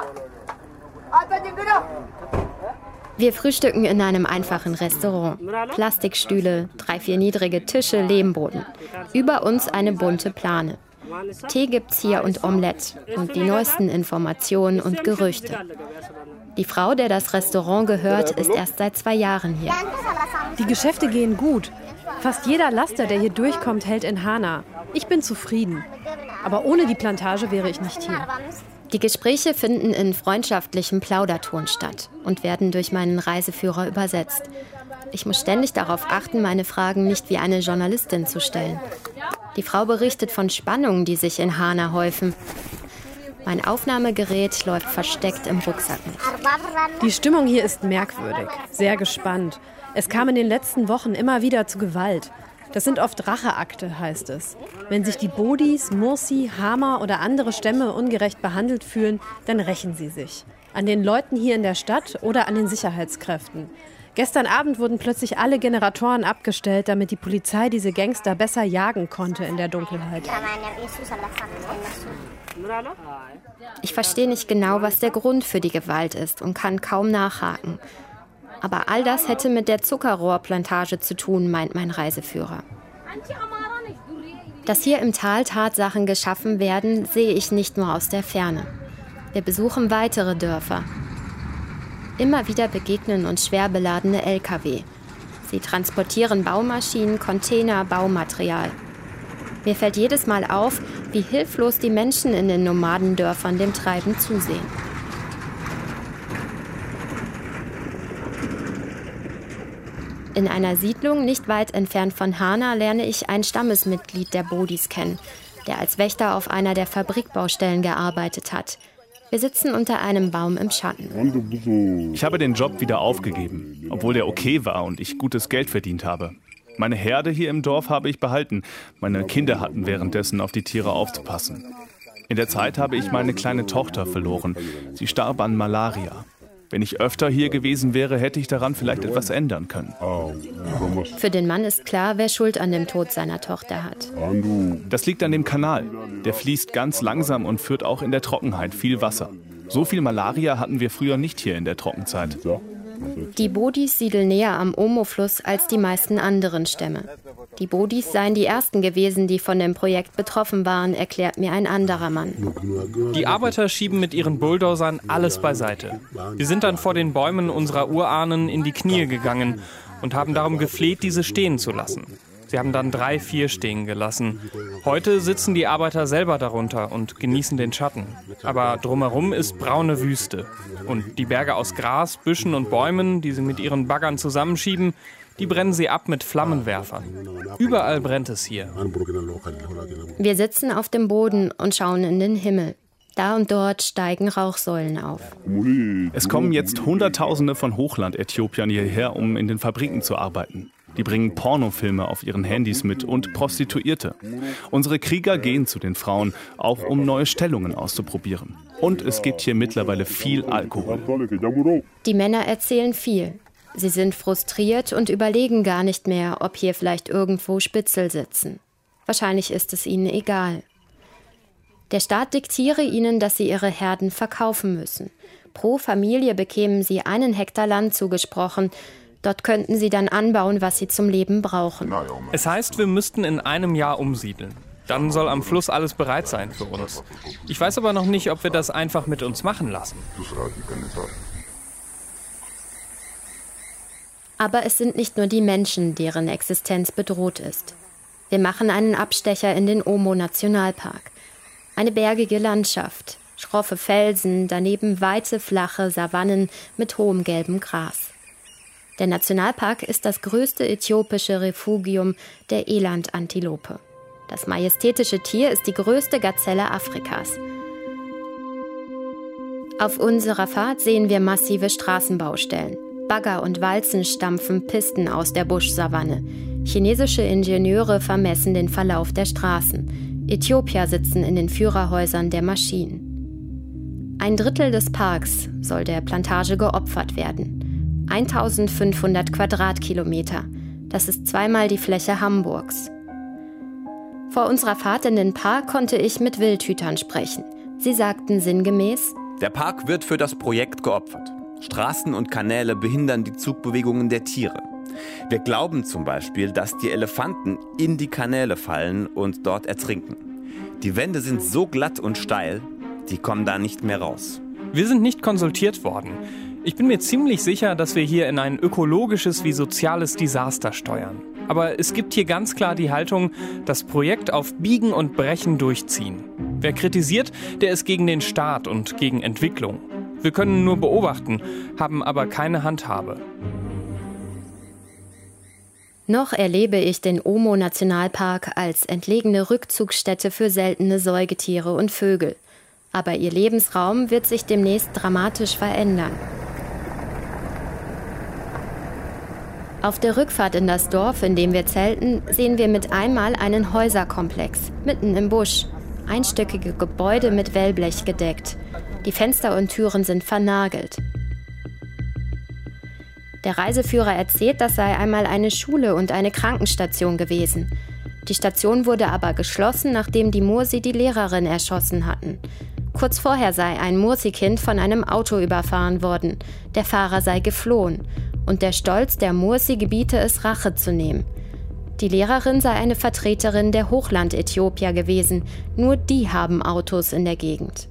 Wir frühstücken in einem einfachen Restaurant. Plastikstühle, drei, vier niedrige Tische, Lehmboden. Über uns eine bunte Plane. Tee gibt's hier und Omelette und die neuesten Informationen und Gerüchte. Die Frau, der das Restaurant gehört, ist erst seit zwei Jahren hier. Die Geschäfte gehen gut. Fast jeder Laster, der hier durchkommt, hält in Hana. Ich bin zufrieden. Aber ohne die Plantage wäre ich nicht hier. Die Gespräche finden in freundschaftlichem Plauderton statt und werden durch meinen Reiseführer übersetzt. Ich muss ständig darauf achten, meine Fragen nicht wie eine Journalistin zu stellen. Die Frau berichtet von Spannungen, die sich in Hana häufen. Mein Aufnahmegerät läuft versteckt im Rucksack mit. Die Stimmung hier ist merkwürdig, sehr gespannt. Es kam in den letzten Wochen immer wieder zu Gewalt. Das sind oft Racheakte, heißt es. Wenn sich die Bodis, Mursi, Hama oder andere Stämme ungerecht behandelt fühlen, dann rächen sie sich. An den Leuten hier in der Stadt oder an den Sicherheitskräften. Gestern Abend wurden plötzlich alle Generatoren abgestellt, damit die Polizei diese Gangster besser jagen konnte in der Dunkelheit. Ich verstehe nicht genau, was der Grund für die Gewalt ist und kann kaum nachhaken. Aber all das hätte mit der Zuckerrohrplantage zu tun, meint mein Reiseführer. Dass hier im Tal Tatsachen geschaffen werden, sehe ich nicht nur aus der Ferne. Wir besuchen weitere Dörfer. Immer wieder begegnen uns schwer beladene L K W. Sie transportieren Baumaschinen, Container, Baumaterial. Mir fällt jedes Mal auf, wie hilflos die Menschen in den Nomadendörfern dem Treiben zusehen. In einer Siedlung nicht weit entfernt von Hana lerne ich ein Stammesmitglied der Bodis kennen, der als Wächter auf einer der Fabrikbaustellen gearbeitet hat. Wir sitzen unter einem Baum im Schatten. Ich habe den Job wieder aufgegeben, obwohl der okay war und ich gutes Geld verdient habe. Meine Herde hier im Dorf habe ich behalten. Meine Kinder hatten währenddessen auf die Tiere aufzupassen. In der Zeit habe ich meine kleine Tochter verloren. Sie starb an Malaria. Wenn ich öfter hier gewesen wäre, hätte ich daran vielleicht etwas ändern können. Für den Mann ist klar, wer Schuld an dem Tod seiner Tochter hat. Das liegt an dem Kanal. Der fließt ganz langsam und führt auch in der Trockenheit viel Wasser. So viel Malaria hatten wir früher nicht hier in der Trockenzeit. Die Bodis siedeln näher am Omo-Fluss als die meisten anderen Stämme. Die Bodis seien die ersten gewesen, die von dem Projekt betroffen waren, erklärt mir ein anderer Mann. Die Arbeiter schieben mit ihren Bulldozern alles beiseite. Wir sind dann vor den Bäumen unserer Urahnen in die Knie gegangen und haben darum gefleht, diese stehen zu lassen. Sie haben dann drei, vier stehen gelassen. Heute sitzen die Arbeiter selber darunter und genießen den Schatten. Aber drumherum ist braune Wüste. Und die Berge aus Gras, Büschen und Bäumen, die sie mit ihren Baggern zusammenschieben, die brennen sie ab mit Flammenwerfern. Überall brennt es hier. Wir sitzen auf dem Boden und schauen in den Himmel. Da und dort steigen Rauchsäulen auf. Es kommen jetzt Hunderttausende von Hochland-Äthiopiern hierher, um in den Fabriken zu arbeiten. Die bringen Pornofilme auf ihren Handys mit und Prostituierte. Unsere Krieger gehen zu den Frauen, auch um neue Stellungen auszuprobieren. Und es gibt hier mittlerweile viel Alkohol. Die Männer erzählen viel. Sie sind frustriert und überlegen gar nicht mehr, ob hier vielleicht irgendwo Spitzel sitzen. Wahrscheinlich ist es ihnen egal. Der Staat diktiere ihnen, dass sie ihre Herden verkaufen müssen. Pro Familie bekämen sie einen Hektar Land zugesprochen. Dort könnten sie dann anbauen, was sie zum Leben brauchen. Es heißt, wir müssten in einem Jahr umsiedeln. Dann soll am Fluss alles bereit sein für uns. Ich weiß aber noch nicht, ob wir das einfach mit uns machen lassen. Aber es sind nicht nur die Menschen, deren Existenz bedroht ist. Wir machen einen Abstecher in den Omo-Nationalpark. Eine bergige Landschaft, schroffe Felsen, daneben weite, flache Savannen mit hohem gelbem Gras. Der Nationalpark ist das größte äthiopische Refugium der Elandantilope. Das majestätische Tier ist die größte Gazelle Afrikas. Auf unserer Fahrt sehen wir massive Straßenbaustellen. Bagger und Walzen stampfen Pisten aus der Buschsavanne. Chinesische Ingenieure vermessen den Verlauf der Straßen. Äthiopier sitzen in den Führerhäusern der Maschinen. Ein Drittel des Parks soll der Plantage geopfert werden. eintausendfünfhundert Quadratkilometer. Das ist zweimal die Fläche Hamburgs. Vor unserer Fahrt in den Park konnte ich mit Wildhütern sprechen. Sie sagten sinngemäß: Der Park wird für das Projekt geopfert. Straßen und Kanäle behindern die Zugbewegungen der Tiere. Wir glauben zum Beispiel, dass die Elefanten in die Kanäle fallen und dort ertrinken. Die Wände sind so glatt und steil, die kommen da nicht mehr raus. Wir sind nicht konsultiert worden. Ich bin mir ziemlich sicher, dass wir hier in ein ökologisches wie soziales Desaster steuern. Aber es gibt hier ganz klar die Haltung, das Projekt auf Biegen und Brechen durchziehen. Wer kritisiert, der ist gegen den Staat und gegen Entwicklung. Wir können nur beobachten, haben aber keine Handhabe. Noch erlebe ich den Omo-Nationalpark als entlegene Rückzugsstätte für seltene Säugetiere und Vögel. Aber ihr Lebensraum wird sich demnächst dramatisch verändern. Auf der Rückfahrt in das Dorf, in dem wir zelten, sehen wir mit einmal einen Häuserkomplex, mitten im Busch. Einstöckige Gebäude mit Wellblech gedeckt. Die Fenster und Türen sind vernagelt. Der Reiseführer erzählt, das sei einmal eine Schule und eine Krankenstation gewesen. Die Station wurde aber geschlossen, nachdem die Mursi die Lehrerin erschossen hatten. Kurz vorher sei ein Mursi-Kind von einem Auto überfahren worden. Der Fahrer sei geflohen. Und der Stolz der Mursi gebiete es, Rache zu nehmen. Die Lehrerin sei eine Vertreterin der Hochland-Äthiopier gewesen. Nur die haben Autos in der Gegend.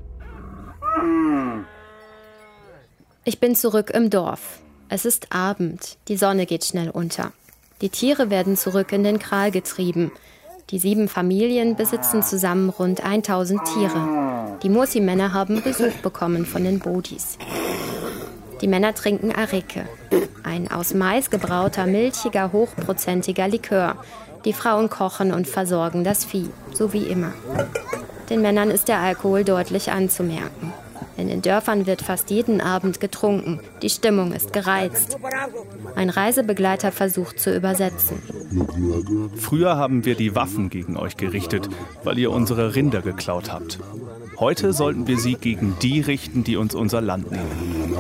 Ich bin zurück im Dorf. Es ist Abend, die Sonne geht schnell unter. Die Tiere werden zurück in den Kral getrieben. Die sieben Familien besitzen zusammen rund tausend Tiere. Die Mursi-Männer haben Besuch bekommen von den Bodis. Die Männer trinken Areke, ein aus Mais gebrauter, milchiger, hochprozentiger Likör. Die Frauen kochen und versorgen das Vieh, so wie immer. Den Männern ist der Alkohol deutlich anzumerken. In den Dörfern wird fast jeden Abend getrunken. Die Stimmung ist gereizt. Ein Reisebegleiter versucht zu übersetzen. Früher haben wir die Waffen gegen euch gerichtet, weil ihr unsere Rinder geklaut habt. Heute sollten wir sie gegen die richten, die uns unser Land nehmen.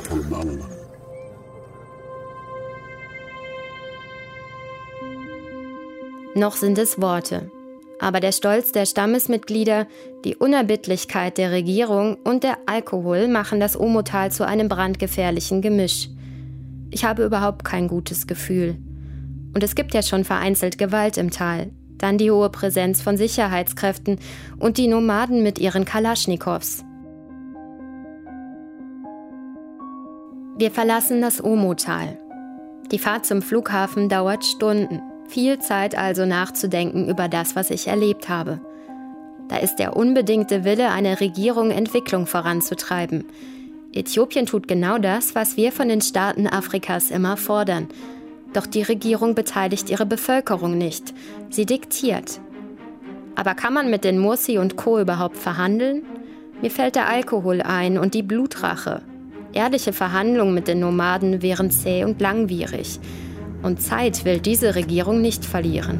Noch sind es Worte. Aber der Stolz der Stammesmitglieder, die Unerbittlichkeit der Regierung und der Alkohol machen das Omotal zu einem brandgefährlichen Gemisch. Ich habe überhaupt kein gutes Gefühl. Und es gibt ja schon vereinzelt Gewalt im Tal. Dann die hohe Präsenz von Sicherheitskräften und die Nomaden mit ihren Kalaschnikows. Wir verlassen das Omotal. Die Fahrt zum Flughafen dauert Stunden. Viel Zeit also nachzudenken über das, was ich erlebt habe. Da ist der unbedingte Wille einer Regierung, Entwicklung voranzutreiben. Äthiopien tut genau das, was wir von den Staaten Afrikas immer fordern. Doch die Regierung beteiligt ihre Bevölkerung nicht. Sie diktiert. Aber kann man mit den Mursi und Co. überhaupt verhandeln? Mir fällt der Alkohol ein und die Blutrache. Ehrliche Verhandlungen mit den Nomaden wären zäh und langwierig. Und Zeit will diese Regierung nicht verlieren.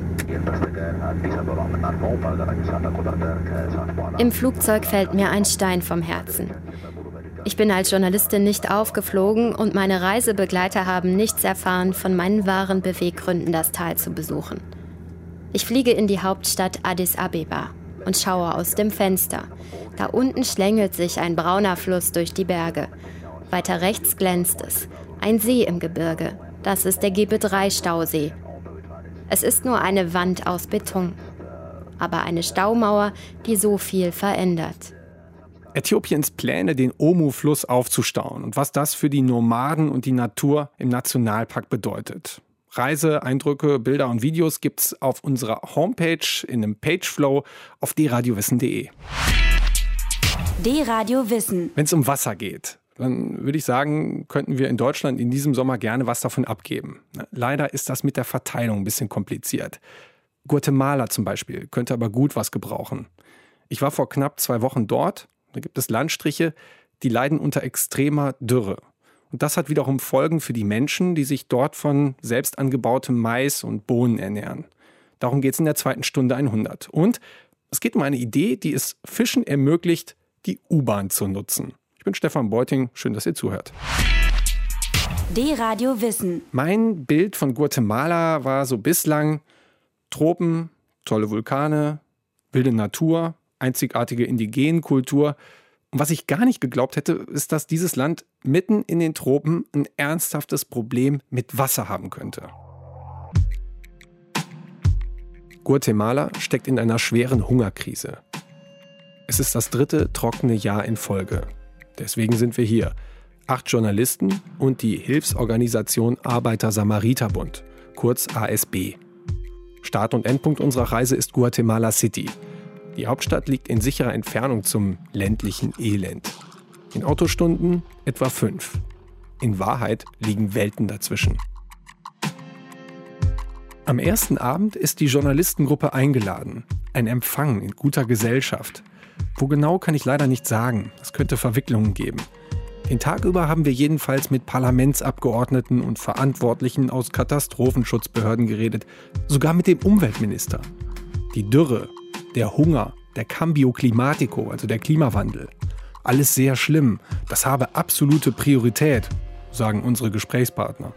Im Flugzeug fällt mir ein Stein vom Herzen. Ich bin als Journalistin nicht aufgeflogen und meine Reisebegleiter haben nichts erfahren von meinen wahren Beweggründen, das Tal zu besuchen. Ich fliege in die Hauptstadt Addis Abeba und schaue aus dem Fenster. Da unten schlängelt sich ein brauner Fluss durch die Berge. Weiter rechts glänzt es, ein See im Gebirge. Das ist der G B drei Stausee. Es ist nur eine Wand aus Beton, aber eine Staumauer, die so viel verändert. Äthiopiens Pläne, den Omo-Fluss aufzustauen und was das für die Nomaden und die Natur im Nationalpark bedeutet. Reise, Eindrücke, Bilder und Videos gibt's auf unserer Homepage in einem Pageflow auf d radio wissen punkt de. D-Radio Wissen. Wenn es um Wasser geht, dann würde ich sagen, könnten wir in Deutschland in diesem Sommer gerne was davon abgeben. Leider ist das mit der Verteilung ein bisschen kompliziert. Guatemala zum Beispiel könnte aber gut was gebrauchen. Ich war vor knapp zwei Wochen dort. Da gibt es Landstriche, die leiden unter extremer Dürre. Und das hat wiederum Folgen für die Menschen, die sich dort von selbst angebautem Mais und Bohnen ernähren. Darum geht es in der zweiten Stunde hundert. Und es geht um eine Idee, die es Fischen ermöglicht, die U-Bahn zu nutzen. Ich bin Stefan Beuting, schön, dass ihr zuhört. D-Radio Wissen. Mein Bild von Guatemala war so bislang Tropen, tolle Vulkane, wilde Natur, einzigartige Indigenenkultur. Und was ich gar nicht geglaubt hätte, ist, dass dieses Land mitten in den Tropen ein ernsthaftes Problem mit Wasser haben könnte. Guatemala steckt in einer schweren Hungerkrise. Es ist das dritte trockene Jahr in Folge. Deswegen sind wir hier. Acht Journalisten und die Hilfsorganisation Arbeiter-Samariter-Bund, kurz A S B. Start- und Endpunkt unserer Reise ist Guatemala City. Die Hauptstadt liegt in sicherer Entfernung zum ländlichen Elend. In Autostunden etwa fünf. In Wahrheit liegen Welten dazwischen. Am ersten Abend ist die Journalistengruppe eingeladen. Ein Empfang in guter Gesellschaft. Wo genau, kann ich leider nicht sagen. Es könnte Verwicklungen geben. Den Tag über haben wir jedenfalls mit Parlamentsabgeordneten und Verantwortlichen aus Katastrophenschutzbehörden geredet. Sogar mit dem Umweltminister. Die Dürre, der Hunger, der Cambio Climatico, also der Klimawandel. Alles sehr schlimm. Das habe absolute Priorität, sagen unsere Gesprächspartner.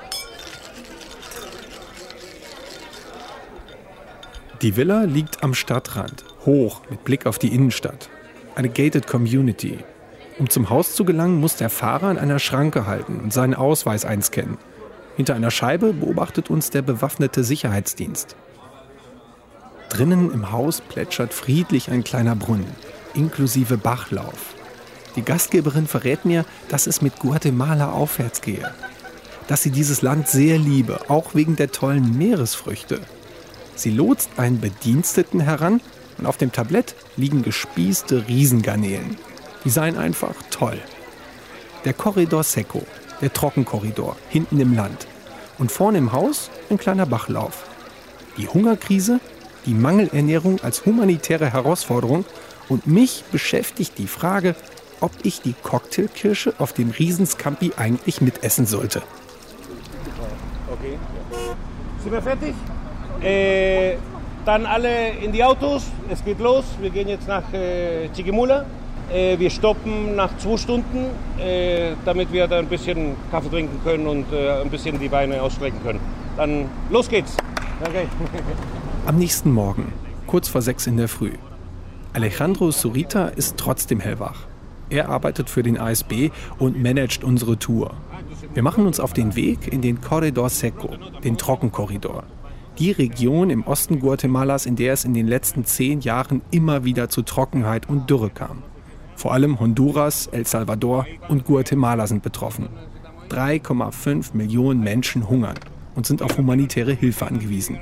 Die Villa liegt am Stadtrand, hoch mit Blick auf die Innenstadt. Eine gated community. Um zum Haus zu gelangen, muss der Fahrer an einer Schranke halten und seinen Ausweis einscannen. Hinter einer Scheibe beobachtet uns der bewaffnete Sicherheitsdienst. Drinnen im Haus plätschert friedlich ein kleiner Brunnen, inklusive Bachlauf. Die Gastgeberin verrät mir, dass es mit Guatemala aufwärts gehe. Dass sie dieses Land sehr liebe, auch wegen der tollen Meeresfrüchte. Sie lotst einen Bediensteten heran und auf dem Tablett liegen gespießte Riesengarnelen. Die seien einfach toll. Der Corredor Seco, der Trockenkorridor, hinten im Land. Und vorne im Haus ein kleiner Bachlauf. Die Hungerkrise, die Mangelernährung als humanitäre Herausforderung und mich beschäftigt die Frage, ob ich die Cocktailkirsche auf dem Riesenscampi eigentlich mitessen sollte. Okay. Sind wir fertig? Äh, dann alle in die Autos, es geht los, wir gehen jetzt nach äh, Chiquimula. Äh, wir stoppen nach zwei Stunden, äh, damit wir da ein bisschen Kaffee trinken können und äh, ein bisschen die Beine ausstrecken können. Dann los geht's. Okay. Am nächsten Morgen, kurz vor sechs in der Früh. Alejandro Zurita ist trotzdem hellwach. Er arbeitet für den A S B und managt unsere Tour. Wir machen uns auf den Weg in den Corredor Seco, den Trockenkorridor. Die Region im Osten Guatemalas, in der es in den letzten zehn Jahren immer wieder zu Trockenheit und Dürre kam. Vor allem Honduras, El Salvador und Guatemala sind betroffen. drei Komma fünf Millionen Menschen hungern und sind auf humanitäre Hilfe angewiesen.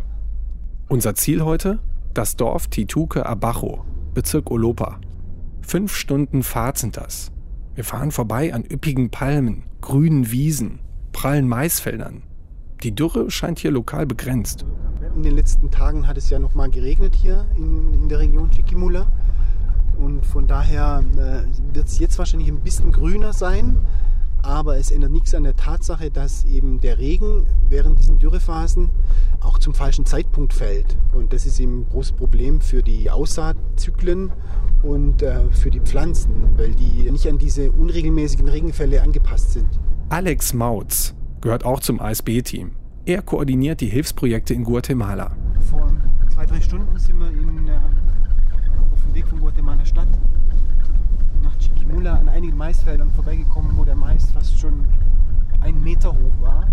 Unser Ziel heute? Das Dorf Tituque Abajo, Bezirk Olopa. Fünf Stunden Fahrt sind das. Wir fahren vorbei an üppigen Palmen, grünen Wiesen, prallen Maisfeldern. Die Dürre scheint hier lokal begrenzt. In den letzten Tagen hat es ja noch mal geregnet hier in, in der Region Chiquimula. Und von daher äh, wird es jetzt wahrscheinlich ein bisschen grüner sein. Aber es ändert nichts an der Tatsache, dass eben der Regen während diesen Dürrephasen auch zum falschen Zeitpunkt fällt. Und das ist eben ein großes Problem für die Aussaatzyklen und äh, für die Pflanzen, weil die nicht an diese unregelmäßigen Regenfälle angepasst sind. Alex Mautz gehört auch zum A S B-Team. Er koordiniert die Hilfsprojekte in Guatemala. Vor zwei, drei Stunden sind wir in, äh, auf dem Weg von Guatemala Stadt nach Chiquimula an einigen Maisfeldern vorbeigekommen, wo der Mais fast schon einen Meter hoch war.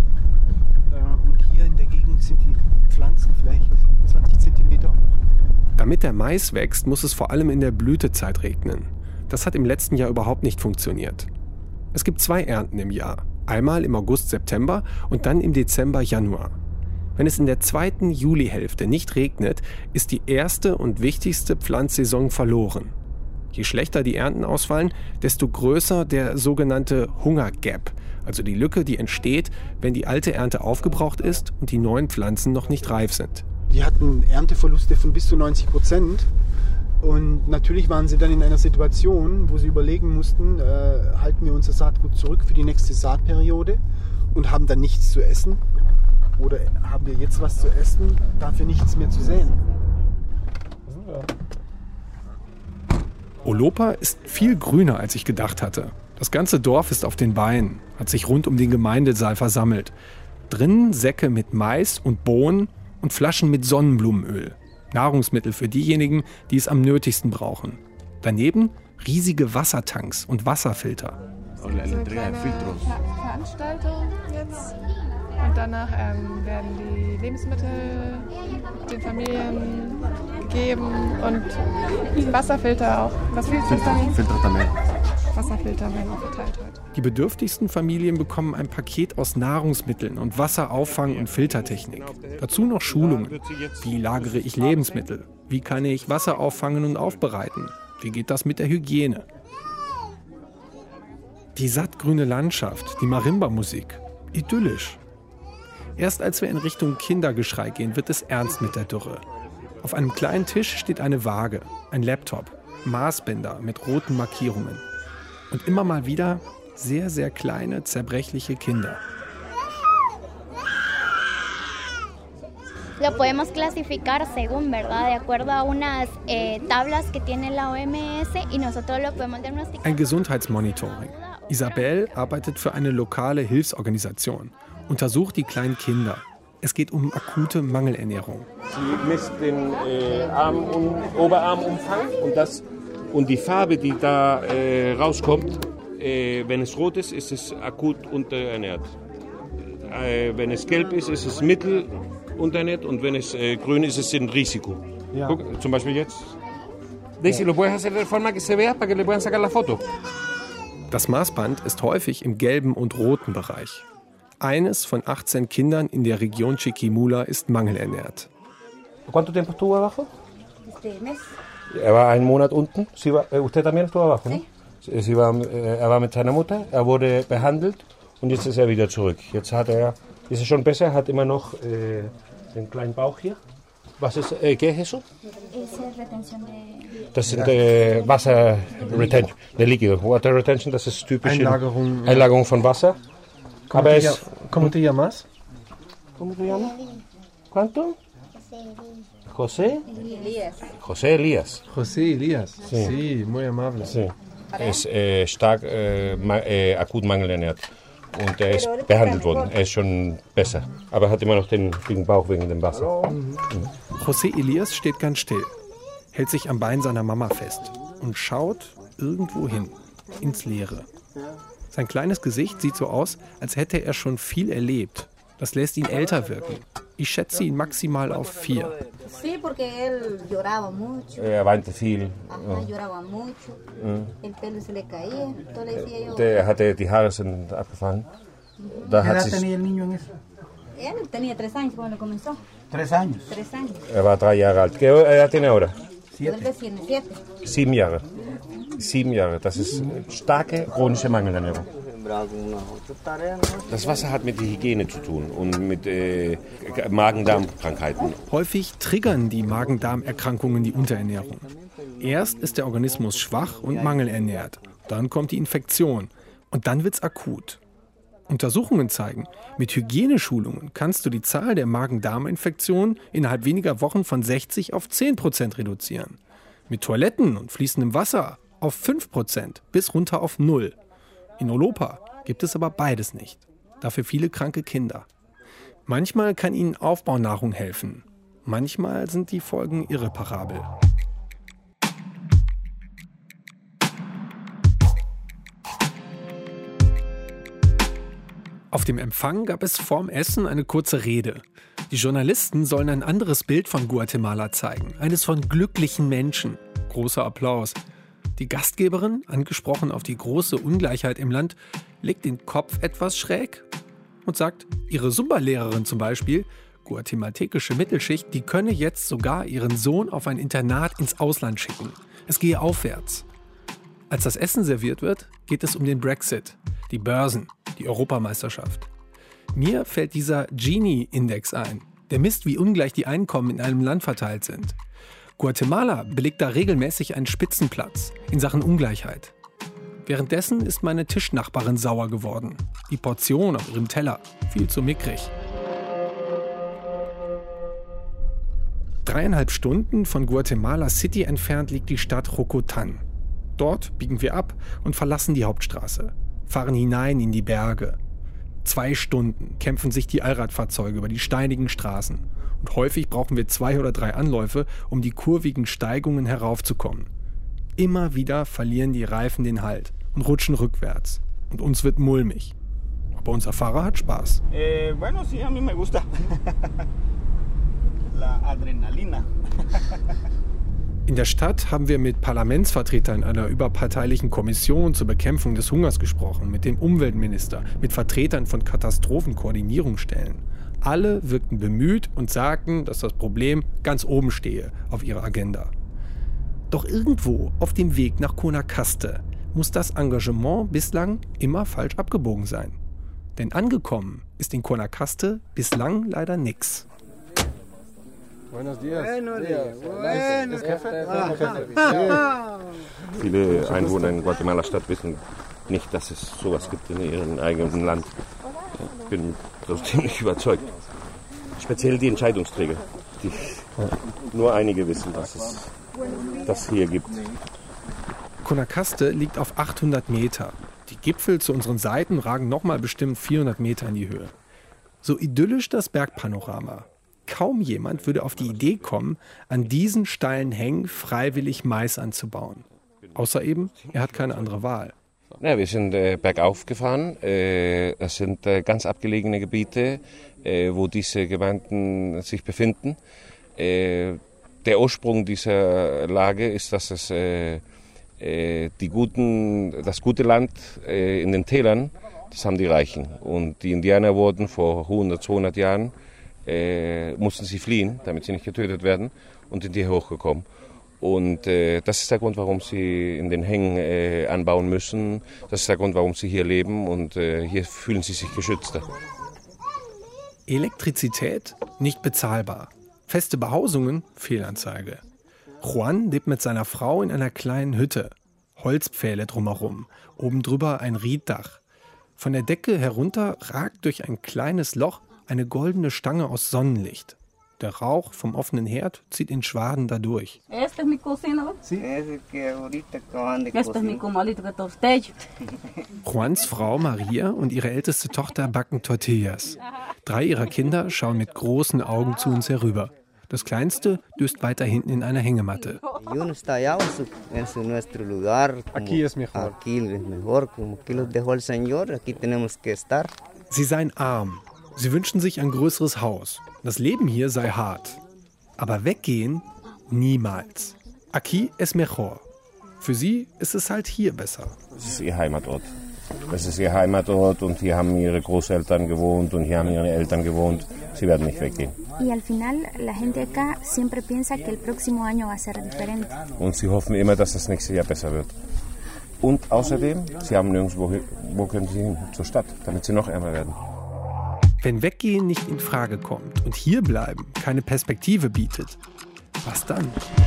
Äh, und hier in der Gegend sind die Pflanzen vielleicht zwanzig Zentimeter hoch. Damit der Mais wächst, muss es vor allem in der Blütezeit regnen. Das hat im letzten Jahr überhaupt nicht funktioniert. Es gibt zwei Ernten im Jahr. Einmal im August, September und dann im Dezember, Januar. Wenn es in der zweiten Julihälfte nicht regnet, ist die erste und wichtigste Pflanzsaison verloren. Je schlechter die Ernten ausfallen, desto größer der sogenannte Hungergap, also die Lücke, die entsteht, wenn die alte Ernte aufgebraucht ist und die neuen Pflanzen noch nicht reif sind. Die hatten Ernteverluste von bis zu neunzig Prozent. Und natürlich waren sie dann in einer Situation, wo sie überlegen mussten, äh, halten wir unser Saatgut zurück für die nächste Saatperiode und haben dann nichts zu essen. Oder haben wir jetzt was zu essen, dafür nichts mehr zu säen. Olopa ist viel grüner, als ich gedacht hatte. Das ganze Dorf ist auf den Beinen, hat sich rund um den Gemeindesaal versammelt. Drinnen Säcke mit Mais und Bohnen und Flaschen mit Sonnenblumenöl. Nahrungsmittel für diejenigen, die es am nötigsten brauchen. Daneben riesige Wassertanks und Wasserfilter. Das ist eine kleine Veranstaltung jetzt. Und danach ähm, werden die Lebensmittel den Familien gegeben und Wasserfilter auch. Was willst du sagen? Filter también. Wasserfilter werden auch verteilt heute. Die bedürftigsten Familien bekommen ein Paket aus Nahrungsmitteln und Wasserauffang- und Filtertechnik. Dazu noch Schulungen. Wie lagere ich Lebensmittel? Wie kann ich Wasser auffangen und aufbereiten? Wie geht das mit der Hygiene? Die sattgrüne Landschaft, die Marimba-Musik. Idyllisch. Erst als wir in Richtung Kindergeschrei gehen, wird es ernst mit der Dürre. Auf einem kleinen Tisch steht eine Waage, ein Laptop, Maßbänder mit roten Markierungen. Und immer mal wieder sehr, sehr kleine, zerbrechliche Kinder. Lo podemos clasificar según, ¿verdad? De acuerdo a unas eh, tablas que tiene la O M S y nosotros lo podemos diagnosticar. Ein Gesundheitsmonitoring. Isabel arbeitet für eine lokale Hilfsorganisation, untersucht die kleinen Kinder. Es geht um akute Mangelernährung. Sie misst den äh, Arm- und Oberarmumfang und, das, und die Farbe, die da äh, rauskommt, äh, wenn es rot ist, ist es akut unterernährt. Äh, wenn es gelb ist, ist es mittel unterernährt und wenn es äh, grün ist, ist es ein Risiko. Ja. Guck, zum Beispiel jetzt. Daisy, lo puedes hacer de forma que se vea, para que le puedan sacar la foto. Das Maßband ist häufig im gelben und roten Bereich. Eines von achtzehn Kindern in der Region Chiquimula ist mangelernährt. ¿Cuánto tiempo estuvo abajo? Er war einen Monat unten. Sie war, usted también estuvo abajo, ne? Sie war, er war mit seiner Mutter, er wurde behandelt und jetzt ist er wieder zurück. Jetzt hat er, ist er schon besser, hat immer noch äh, den kleinen Bauch hier. Was ist, äh, ¿qué es eso? Das sind äh, Wasser retention, de líquido. Water retention, das ist typisch Einlagerung, Einlagerung von Wasser. ¿Cómo te, es, ¿Cómo te llamas? ¿Cómo te llamas? ¿Cuánto? José Elías. José Elías. José Elías. Sí, sí, muy amable. Sí. Er ist äh, stark äh, ma- äh, akut mangelernährt und er ist behandelt worden. Er ist schon besser, aber er hat immer noch den, den Bauch wegen dem Wasser. Mhm. Mhm. José Elías steht ganz still, hält sich am Bein seiner Mama fest und schaut irgendwo hin, ins Leere. Sein kleines Gesicht sieht so aus, als hätte er schon viel erlebt. Das lässt ihn älter wirken. Ich schätze ihn maximal auf vier. Er weinte viel. Der hatte, die Haare sind abgefallen. Da hat sich, er war drei Jahre alt. Er hat ihn ahora? Sieben Jahre. Sieben Jahre. Das ist starke chronische Mangelernährung. Das Wasser hat mit der Hygiene zu tun und mit äh, Magen-Darm-Krankheiten. Häufig triggern die Magen-Darm-Erkrankungen die Unterernährung. Erst ist der Organismus schwach und mangelernährt. Dann kommt die Infektion und dann wird's akut. Untersuchungen zeigen, mit Hygieneschulungen kannst du die Zahl der Magen-Darm-Infektionen innerhalb weniger Wochen von sechzig auf zehn Prozent reduzieren. Mit Toiletten und fließendem Wasser auf fünf Prozent bis runter auf null. In Europa gibt es aber beides nicht. Dafür viele kranke Kinder. Manchmal kann ihnen Aufbaunahrung helfen. Manchmal sind die Folgen irreparabel. Auf dem Empfang gab es vorm Essen eine kurze Rede. Die Journalisten sollen ein anderes Bild von Guatemala zeigen. Eines von glücklichen Menschen. Großer Applaus. Die Gastgeberin, angesprochen auf die große Ungleichheit im Land, legt den Kopf etwas schräg und sagt, ihre Zumba-Lehrerin zum Beispiel, guatemaltekische Mittelschicht, die könne jetzt sogar ihren Sohn auf ein Internat ins Ausland schicken. Es gehe aufwärts. Als das Essen serviert wird, geht es um den Brexit, die Börsen, die Europameisterschaft. Mir fällt dieser Gini-Index ein. Der misst, wie ungleich die Einkommen in einem Land verteilt sind. Guatemala belegt da regelmäßig einen Spitzenplatz in Sachen Ungleichheit. Währenddessen ist meine Tischnachbarin sauer geworden. Die Portion auf ihrem Teller, viel zu mickrig. Dreieinhalb Stunden von Guatemala City entfernt liegt die Stadt Rocotan. Dort biegen wir ab und verlassen die Hauptstraße, fahren hinein in die Berge. Zwei Stunden kämpfen sich die Allradfahrzeuge über die steinigen Straßen. Und häufig brauchen wir zwei oder drei Anläufe, um die kurvigen Steigungen heraufzukommen. Immer wieder verlieren die Reifen den Halt und rutschen rückwärts. Und uns wird mulmig. Aber unser Fahrer hat Spaß. Eh, bueno, sí, a mí me gusta. La adrenalina. In der Stadt haben wir mit Parlamentsvertretern einer überparteilichen Kommission zur Bekämpfung des Hungers gesprochen, mit dem Umweltminister, mit Vertretern von Katastrophenkoordinierungsstellen. Alle wirkten bemüht und sagten, dass das Problem ganz oben stehe auf ihrer Agenda. Doch irgendwo auf dem Weg nach Guanacaste muss das Engagement bislang immer falsch abgebogen sein. Denn angekommen ist in Guanacaste bislang leider nix. Buenos días. Viele Einwohner in Guatemala-Stadt wissen nicht, dass es sowas gibt in ihrem eigenen Land. Ich bin so ziemlich überzeugt. Speziell die Entscheidungsträger. Die, nur einige wissen, dass es das hier gibt. Guanacaste liegt auf achthundert Meter. Die Gipfel zu unseren Seiten ragen nochmal bestimmt vierhundert Meter in die Höhe. So idyllisch das Bergpanorama. Kaum jemand würde auf die Idee kommen, an diesen steilen Hängen freiwillig Mais anzubauen. Außer eben, er hat keine andere Wahl. Ja, wir sind äh, bergauf gefahren. Äh, das sind äh, ganz abgelegene Gebiete, äh, wo diese Gemeinden sich befinden. Äh, der Ursprung dieser Lage ist, dass es äh, äh, die guten, das gute Land äh, in den Tälern, das haben die Reichen. Und die Indianer wurden vor hundert, zweihundert Jahren, äh, mussten sie fliehen, damit sie nicht getötet werden, und sind hier hochgekommen. Und äh, das ist der Grund, warum sie in den Hängen äh, anbauen müssen. Das ist der Grund, warum sie hier leben, und äh, hier fühlen sie sich geschützter. Elektrizität nicht bezahlbar. Feste Behausungen, Fehlanzeige. Juan lebt mit seiner Frau in einer kleinen Hütte. Holzpfähle drumherum, oben drüber ein Rieddach. Von der Decke herunter ragt durch ein kleines Loch eine goldene Stange aus Sonnenlicht. Der Rauch vom offenen Herd zieht in Schwaden dadurch. Juans Frau Maria und ihre älteste Tochter backen Tortillas. Drei ihrer Kinder schauen mit großen Augen zu uns herüber. Das Kleinste döst weiter hinten in einer Hängematte. Sie seien arm. Sie wünschen sich ein größeres Haus. Das Leben hier sei hart. Aber weggehen? Niemals. Aquí es mejor. Für sie ist es halt hier besser. Das ist ihr Heimatort. Das ist ihr Heimatort, und hier haben ihre Großeltern gewohnt und hier haben ihre Eltern gewohnt. Sie werden nicht weggehen. Und sie hoffen immer, dass das nächste Jahr besser wird. Und außerdem, sie haben nirgendwo, wo können sie hin? Zur Stadt, damit sie noch ärmer werden. Wenn Weggehen nicht in Frage kommt und hierbleiben keine Perspektive bietet, was dann?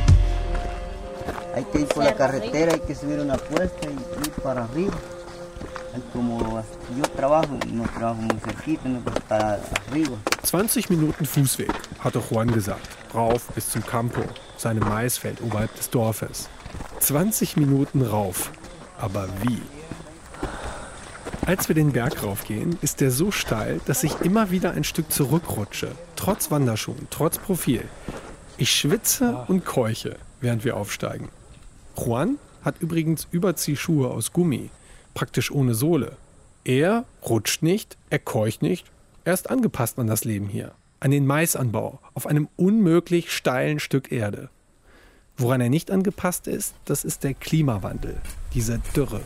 zwanzig Minuten Fußweg, hatte Juan gesagt, rauf bis zum Campo, seinem Maisfeld oberhalb des Dorfes. zwanzig Minuten rauf, aber wie? Als wir den Berg raufgehen, ist der so steil, dass ich immer wieder ein Stück zurückrutsche. Trotz Wanderschuhen, trotz Profil. Ich schwitze und keuche, während wir aufsteigen. Juan hat übrigens Überziehschuhe aus Gummi, praktisch ohne Sohle. Er rutscht nicht, er keucht nicht. Er ist angepasst an das Leben hier, an den Maisanbau, auf einem unmöglich steilen Stück Erde. Woran er nicht angepasst ist, das ist der Klimawandel, diese Dürre.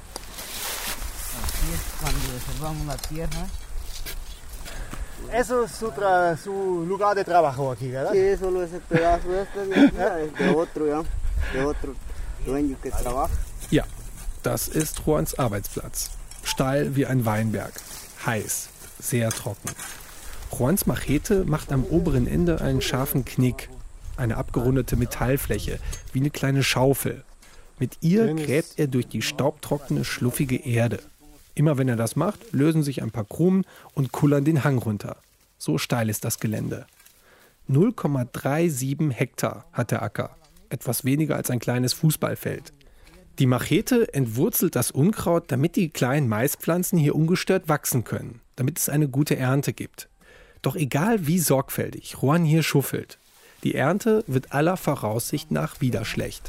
Eso es su, tra- su lugar de trabajo aquí, ¿verdad? Sí, solo ese pedazo este es de otro, ja. De otro dueño que trabaja. Ja, das ist Juans Arbeitsplatz. Steil wie ein Weinberg. Heiß, sehr trocken. Juans Machete macht am oberen Ende einen scharfen Knick. Eine abgerundete Metallfläche, wie eine kleine Schaufel. Mit ihr gräbt er durch die staubtrockene, schluffige Erde. Immer wenn er das macht, lösen sich ein paar Krumen und kullern den Hang runter. So steil ist das Gelände. null Komma siebenunddreißig Hektar hat der Acker. Etwas weniger als ein kleines Fußballfeld. Die Machete entwurzelt das Unkraut, damit die kleinen Maispflanzen hier ungestört wachsen können. Damit es eine gute Ernte gibt. Doch egal wie sorgfältig Juan hier schuffelt, die Ernte wird aller Voraussicht nach wieder schlecht.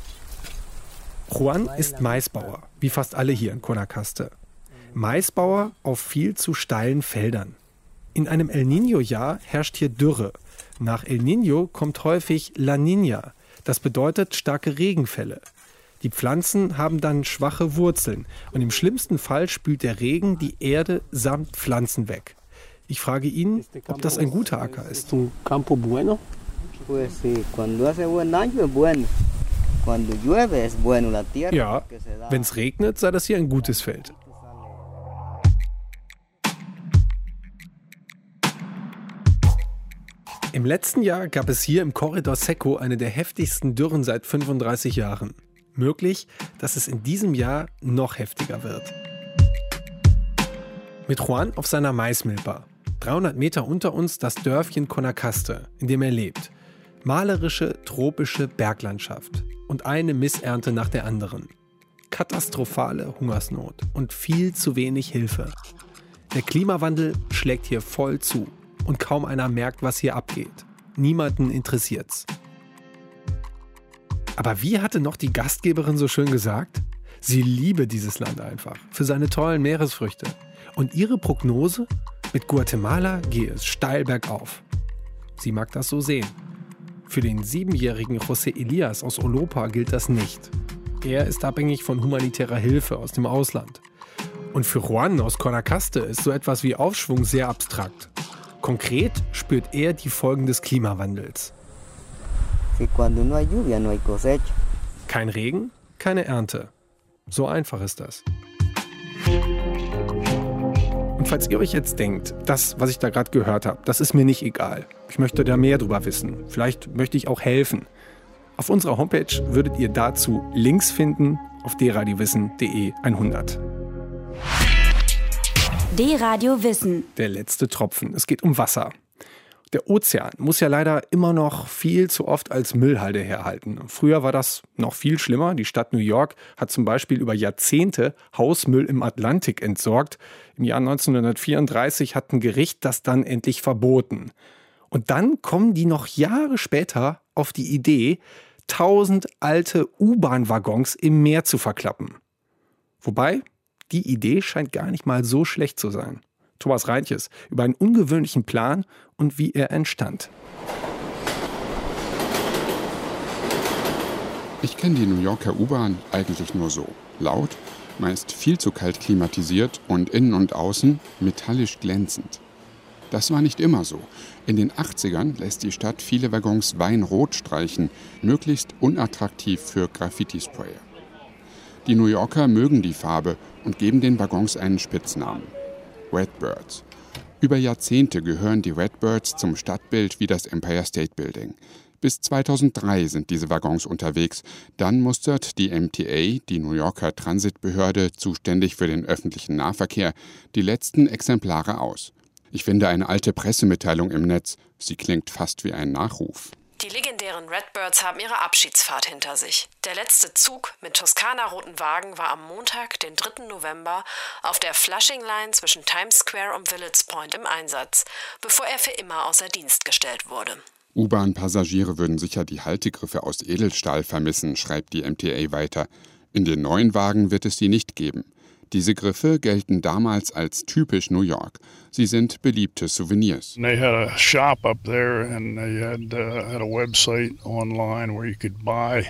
Juan ist Maisbauer, wie fast alle hier in Guanacaste. Maisbauer auf viel zu steilen Feldern. In einem El Niño-Jahr herrscht hier Dürre. Nach El Niño kommt häufig La Niña. Das bedeutet starke Regenfälle. Die Pflanzen haben dann schwache Wurzeln und im schlimmsten Fall spült der Regen die Erde samt Pflanzen weg. Ich frage ihn, ob das ein guter Acker ist. Ja, wenn es regnet, sei das hier ein gutes Feld. Im letzten Jahr gab es hier im Corredor Seco eine der heftigsten Dürren seit fünfunddreißig Jahren. Möglich, dass es in diesem Jahr noch heftiger wird. Mit Juan auf seiner Maismilpa. dreihundert Meter unter uns das Dörfchen Conacaste, in dem er lebt. Malerische, tropische Berglandschaft. Und eine Missernte nach der anderen. Katastrophale Hungersnot und viel zu wenig Hilfe. Der Klimawandel schlägt hier voll zu. Und kaum einer merkt, was hier abgeht. Niemanden interessiert's. Aber wie hatte noch die Gastgeberin so schön gesagt? Sie liebe dieses Land einfach, für seine tollen Meeresfrüchte. Und ihre Prognose? Mit Guatemala gehe es steil bergauf. Sie mag das so sehen. Für den siebenjährigen José Elias aus Olopa gilt das nicht. Er ist abhängig von humanitärer Hilfe aus dem Ausland. Und für Juan aus Conacaste ist so etwas wie Aufschwung sehr abstrakt. Konkret spürt er die Folgen des Klimawandels. Kein Regen, keine Ernte. So einfach ist das. Und falls ihr euch jetzt denkt, das, was ich da gerade gehört habe, das ist mir nicht egal. Ich möchte da mehr drüber wissen. Vielleicht möchte ich auch helfen. Auf unserer Homepage würdet ihr dazu Links finden auf d radio wissen punkt de hundert. D-Radio Wissen. Der letzte Tropfen. Es geht um Wasser. Der Ozean muss ja leider immer noch viel zu oft als Müllhalde herhalten. Früher war das noch viel schlimmer. Die Stadt New York hat zum Beispiel über Jahrzehnte Hausmüll im Atlantik entsorgt. Im Jahr neunzehnhundertvierunddreißig hat ein Gericht das dann endlich verboten. Und dann kommen die noch Jahre später auf die Idee, tausend alte U-Bahn-Waggons im Meer zu verklappen. Wobei, die Idee scheint gar nicht mal so schlecht zu sein. Thomas Reintjes über einen ungewöhnlichen Plan und wie er entstand. Ich kenne die New Yorker U-Bahn eigentlich nur so. Laut, meist viel zu kalt klimatisiert und innen und außen metallisch glänzend. Das war nicht immer so. In den achtzigern lässt die Stadt viele Waggons weinrot streichen, möglichst unattraktiv für Graffiti-Sprayer. Die New Yorker mögen die Farbe und geben den Waggons einen Spitznamen: Redbirds. Über Jahrzehnte gehören die Redbirds zum Stadtbild wie das Empire State Building. Bis zweitausenddrei sind diese Waggons unterwegs. Dann mustert die M T A, die New Yorker Transitbehörde, zuständig für den öffentlichen Nahverkehr, die letzten Exemplare aus. Ich finde eine alte Pressemitteilung im Netz. Sie klingt fast wie ein Nachruf. Die legendären Redbirds haben ihre Abschiedsfahrt hinter sich. Der letzte Zug mit Toskana-roten Wagen war am Montag, den dritten November, auf der Flushing Line zwischen Times Square und Willets Point im Einsatz, bevor er für immer außer Dienst gestellt wurde. U-Bahn-Passagiere würden sicher die Haltegriffe aus Edelstahl vermissen, schreibt die M T A weiter. In den neuen Wagen wird es sie nicht geben. Diese Griffe gelten damals als typisch New York. Sie sind beliebte Souvenirs. They had a shop up there and they had, uh, had a website online where you could buy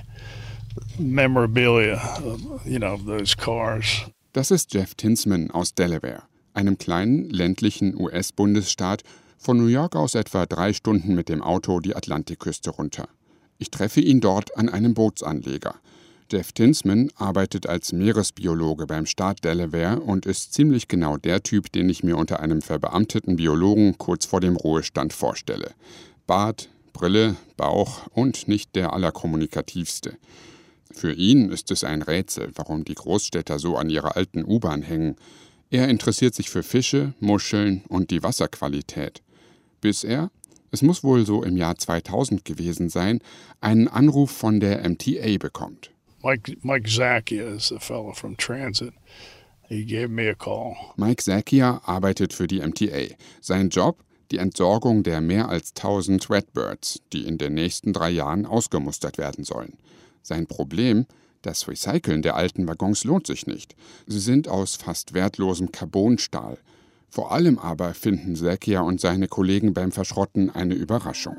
memorabilia, you know, those cars. Das ist Jeff Tinsman aus Delaware, einem kleinen ländlichen U S-Bundesstaat, von New York aus etwa drei Stunden mit dem Auto die Atlantikküste runter. Ich treffe ihn dort an einem Bootsanleger. Jeff Tinsman arbeitet als Meeresbiologe beim Staat Delaware und ist ziemlich genau der Typ, den ich mir unter einem verbeamteten Biologen kurz vor dem Ruhestand vorstelle. Bart, Brille, Bauch und nicht der allerkommunikativste. Für ihn ist es ein Rätsel, warum die Großstädter so an ihrer alten U-Bahn hängen. Er interessiert sich für Fische, Muscheln und die Wasserqualität. Bis er, es muss wohl so im Jahr zweitausend gewesen sein, einen Anruf von der M T A bekommt. Mike, Mike Zacchia is the fellow from Transit. He gave me a call. Mike Zacchia arbeitet für die M T A. Sein Job? Die Entsorgung der mehr als tausend Redbirds, die in den nächsten drei Jahren ausgemustert werden sollen. Sein Problem? Das Recyceln der alten Waggons lohnt sich nicht. Sie sind aus fast wertlosem Carbonstahl. Vor allem aber finden Zacchia und seine Kollegen beim Verschrotten eine Überraschung.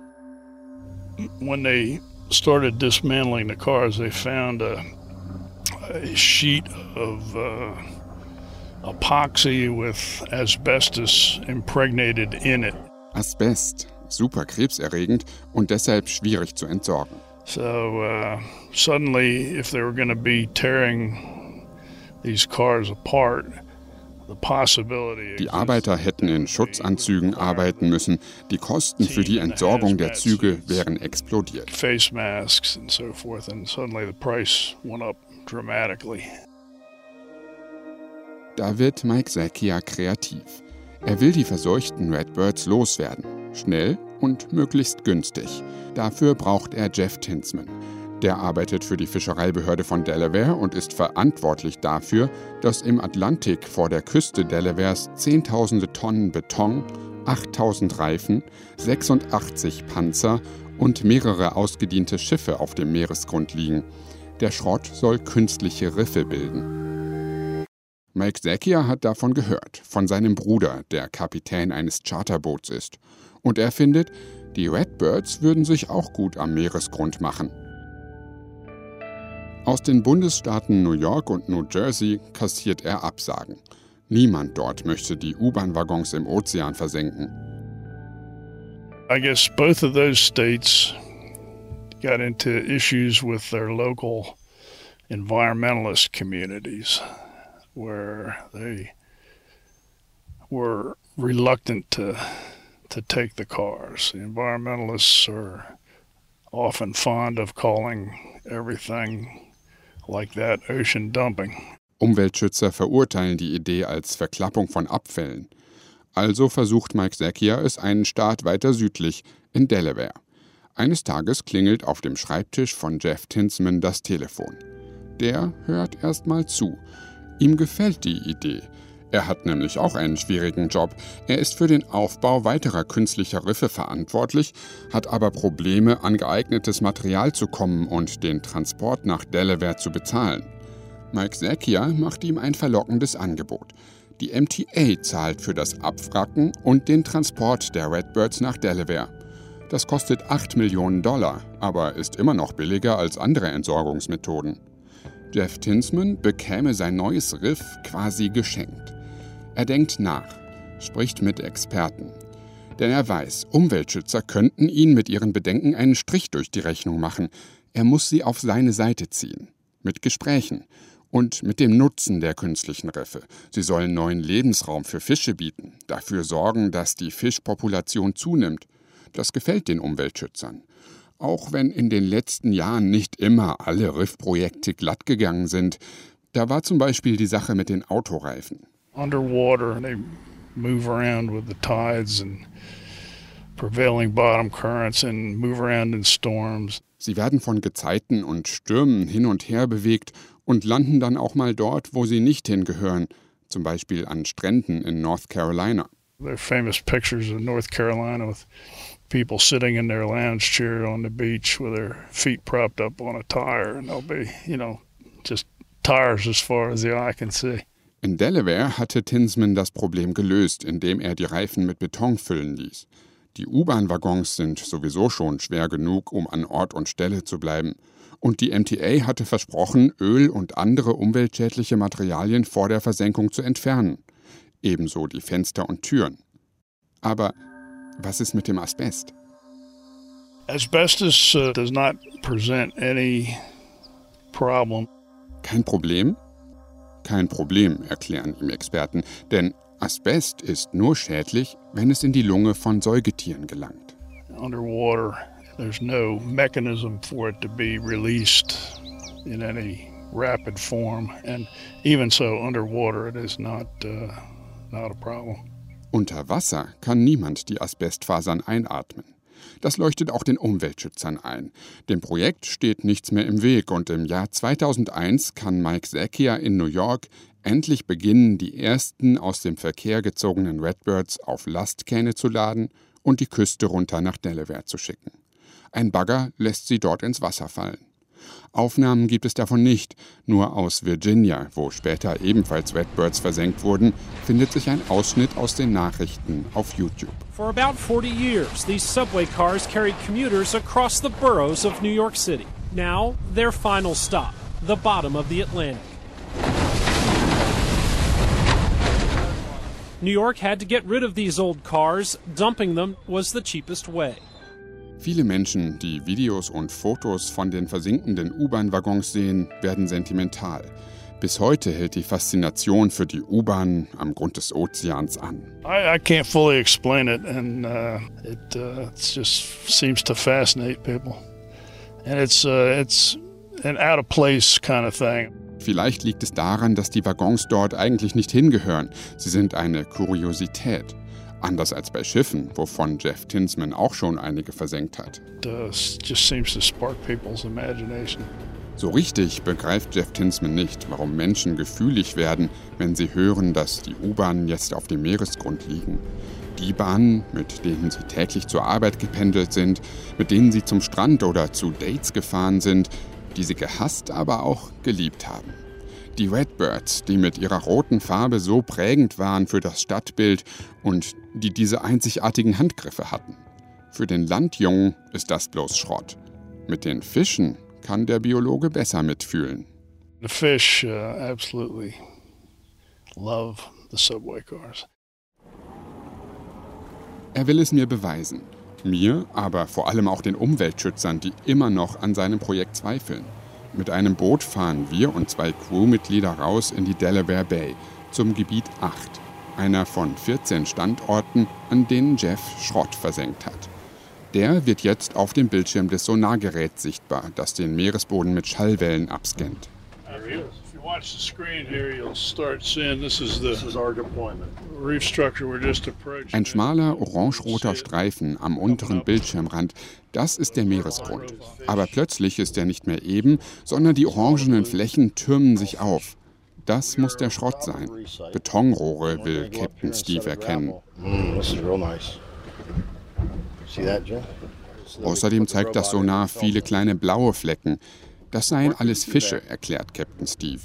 When they started dismantling the cars, they found a, a sheet of uh, epoxy with asbestos impregnated in it. Asbest, super krebserregend und deshalb schwierig zu entsorgen. So uh, suddenly, if they were going to be tearing these cars apart, Die Arbeiter hätten in Schutzanzügen arbeiten müssen. Die Kosten für die Entsorgung der Züge wären explodiert. Da wird Mike Sacchia kreativ. Er will die verseuchten Redbirds loswerden. Schnell und möglichst günstig. Dafür braucht er Jeff Tinsman. Der arbeitet für die Fischereibehörde von Delaware und ist verantwortlich dafür, dass im Atlantik vor der Küste Delawares zehntausende Tonnen Beton, achttausend Reifen, sechsundachtzig Panzer und mehrere ausgediente Schiffe auf dem Meeresgrund liegen. Der Schrott soll künstliche Riffe bilden. Mike Sacchia hat davon gehört, von seinem Bruder, der Kapitän eines Charterboots ist. Und er findet, die Redbirds würden sich auch gut am Meeresgrund machen. Aus den Bundesstaaten New York und New Jersey kassiert er Absagen. Niemand dort möchte die U-Bahn-Waggons im Ozean versenken. I guess both of those states got into issues with their local environmentalist communities where they were reluctant to to take the cars. The environmentalists are often fond of calling everything like that ocean dumping. Umweltschützer verurteilen die Idee als Verklappung von Abfällen. Also versucht Mike Sacchia es einen Staat weiter südlich, in Delaware. Eines Tages klingelt auf dem Schreibtisch von Jeff Tinsman das Telefon. Der hört erst mal zu. Ihm gefällt die Idee. Er hat nämlich auch einen schwierigen Job. Er ist für den Aufbau weiterer künstlicher Riffe verantwortlich, hat aber Probleme, an geeignetes Material zu kommen und den Transport nach Delaware zu bezahlen. Mike Sacchia macht ihm ein verlockendes Angebot. Die M T A zahlt für das Abwracken und den Transport der Redbirds nach Delaware. Das kostet acht Millionen Dollar, aber ist immer noch billiger als andere Entsorgungsmethoden. Jeff Tinsman bekäme sein neues Riff quasi geschenkt. Er denkt nach, spricht mit Experten. Denn er weiß, Umweltschützer könnten ihn mit ihren Bedenken einen Strich durch die Rechnung machen. Er muss sie auf seine Seite ziehen. Mit Gesprächen und mit dem Nutzen der künstlichen Riffe. Sie sollen neuen Lebensraum für Fische bieten, dafür sorgen, dass die Fischpopulation zunimmt. Das gefällt den Umweltschützern. Auch wenn in den letzten Jahren nicht immer alle Riffprojekte glatt gegangen sind. Da war zum Beispiel die Sache mit den Autoreifen. Underwater, they move around with the tides and prevailing bottom currents and move around in storms. Sie werden von Gezeiten und Stürmen hin und her bewegt und landen dann auch mal dort, wo sie nicht hingehören, zum Beispiel an Stränden in North Carolina. There are famous pictures of North Carolina with people sitting in their lounge chair on the beach with their feet propped up on a tire, and they'll be, you know, just tires as far as the eye can see. In Delaware hatte Tinsman das Problem gelöst, indem er die Reifen mit Beton füllen ließ. Die U-Bahn-Waggons sind sowieso schon schwer genug, um an Ort und Stelle zu bleiben. Und die M T A hatte versprochen, Öl und andere umweltschädliche Materialien vor der Versenkung zu entfernen. Ebenso die Fenster und Türen. Aber was ist mit dem Asbest? Asbestos uh, does not present any problem. Kein Problem? Kein Problem, erklären ihm Experten, denn Asbest ist nur schädlich, wenn es in die Lunge von Säugetieren gelangt. Underwater, there's no mechanism for it to be released in any rapid form, and even so, underwater it is not uh, not a problem. Unter Wasser kann niemand die Asbestfasern einatmen. Das leuchtet auch den Umweltschützern ein. Dem Projekt steht nichts mehr im Weg und im Jahr zweitausendeins kann Mike Sacchia in New York endlich beginnen, die ersten aus dem Verkehr gezogenen Redbirds auf Lastkähne zu laden und die Küste runter nach Delaware zu schicken. Ein Bagger lässt sie dort ins Wasser fallen. Aufnahmen gibt es davon nicht, nur aus Virginia, wo später ebenfalls Redbirds versenkt wurden, findet sich ein Ausschnitt aus den Nachrichten auf YouTube. For about forty years, these subway cars carried commuters across the boroughs of New York City. Now, their final stop, the bottom of the Atlantic. New York had to get rid of these old cars. Dumping them was the cheapest way. Viele Menschen, die Videos und Fotos von den versinkenden U-Bahn-Waggons sehen, werden sentimental. Bis heute hält die Faszination für die U-Bahn am Grund des Ozeans an. I, I can't fully explain it, and uh, it uh, it just seems to fascinate people. And it's uh, it's an out of place kind of thing. Vielleicht liegt es daran, dass die Waggons dort eigentlich nicht hingehören. Sie sind eine Kuriosität. Anders als bei Schiffen, wovon Jeff Tinsman auch schon einige versenkt hat. It uh, just seems to spark people's imagination. So richtig begreift Jeff Tinsman nicht, warum Menschen gefühlig werden, wenn sie hören, dass die U-Bahnen jetzt auf dem Meeresgrund liegen. Die Bahnen, mit denen sie täglich zur Arbeit gependelt sind, mit denen sie zum Strand oder zu Dates gefahren sind, die sie gehasst, aber auch geliebt haben. Die Redbirds, die mit ihrer roten Farbe so prägend waren für das Stadtbild und die diese einzigartigen Handgriffe hatten. Für den Landjungen ist das bloß Schrott. Mit den Fischen kann der Biologe besser mitfühlen. The fish uh, absolutely love the subway cars. Er will es mir beweisen. Mir, aber vor allem auch den Umweltschützern, die immer noch an seinem Projekt zweifeln. Mit einem Boot fahren wir und zwei Crewmitglieder raus in die Delaware Bay, zum Gebiet acht, einer von vierzehn Standorten, an denen Jeff Schrott versenkt hat. Der wird jetzt auf dem Bildschirm des Sonargeräts sichtbar, das den Meeresboden mit Schallwellen abscannt. Ein schmaler orange-roter Streifen am unteren Bildschirmrand, das ist der Meeresgrund. Aber plötzlich ist er nicht mehr eben, sondern die orangenen Flächen türmen sich auf. Das muss der Schrott sein. Betonrohre will Captain Steve erkennen. Außerdem zeigt das Sonar viele kleine blaue Flecken. Das seien alles Fische, erklärt Captain Steve.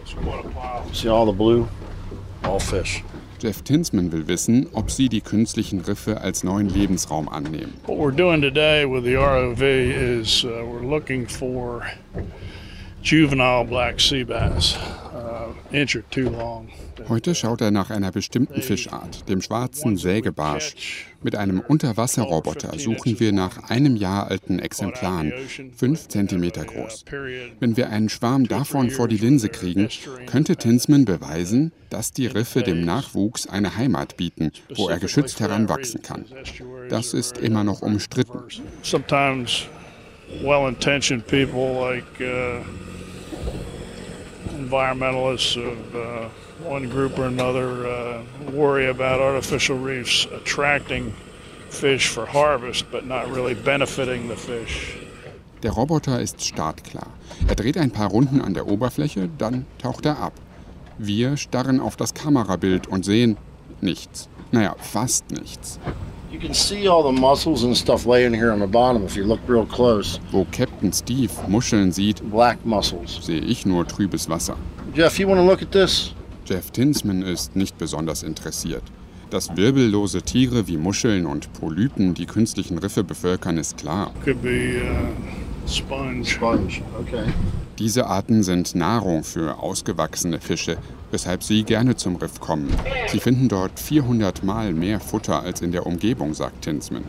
Jeff Tinsman will wissen, ob sie die künstlichen Riffe als neuen Lebensraum annehmen. What we're doing today with the R O V is uh, we're looking for juvenile black sea bass, uh, inch or two long. Heute schaut er nach einer bestimmten Fischart, dem schwarzen Sägebarsch. Mit einem Unterwasserroboter suchen wir nach einem Jahr alten Exemplaren, fünf Zentimeter groß. Wenn wir einen Schwarm davon vor die Linse kriegen, könnte Tinsman beweisen, dass die Riffe dem Nachwuchs eine Heimat bieten, wo er geschützt heranwachsen kann. Das ist immer noch umstritten. Sometimes well-intentioned people like uh, environmentalists of uh, one group or another uh, worry about artificial reefs attracting fish for harvest, but not really benefiting the fish. Der Roboter ist startklar. Er dreht ein paar Runden an der Oberfläche, dann taucht er ab. Wir starren auf das Kamerabild und sehen nichts. Naja, fast nichts. You can see all the mussels and stuff laying here on the bottom if you look real close. Wo Captain Steve Muscheln sieht, black mussels, sehe ich nur trübes Wasser. Jeff, you want to look at this? Jeff Tinsman ist nicht besonders interessiert. Dass wirbellose Tiere wie Muscheln und Polypen die künstlichen Riffe bevölkern, ist klar. Could be uh, sponge. Sponge, okay. Diese Arten sind Nahrung für ausgewachsene Fische, weshalb sie gerne zum Riff kommen. Sie finden dort vierhundert Mal mehr Futter als in der Umgebung, sagt Tinsman.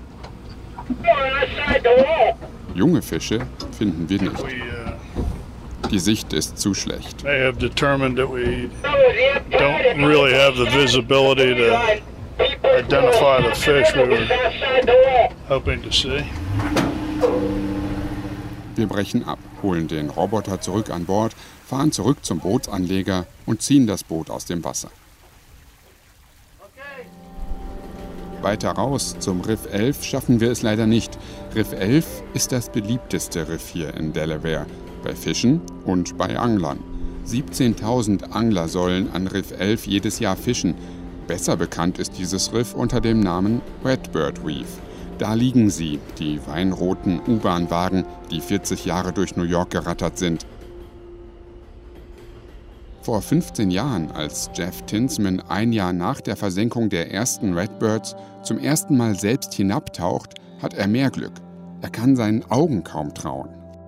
Junge Fische finden wir nicht. Die Sicht ist zu schlecht. They have determined that we don't really have the visibility to identify the fish we were hoping to see. Wir brechen ab, holen den Roboter zurück an Bord, fahren zurück zum Bootsanleger und ziehen das Boot aus dem Wasser. Weiter raus, zum Riff elf, schaffen wir es leider nicht. Riff elf ist das beliebteste Riff hier in Delaware, bei Fischen und bei Anglern. siebzehntausend Angler sollen an Riff elf jedes Jahr fischen. Besser bekannt ist dieses Riff unter dem Namen Redbird Reef. Da liegen sie, die weinroten U-Bahn-Wagen, die vierzig Jahre durch New York gerattert sind. Vor fünfzehn Jahren, als Jeff Tinsman ein Jahr nach der Versenkung der ersten Redbirds zum ersten Mal selbst hinabtaucht, hat er mehr Glück. Er kann seinen Augen kaum trauen.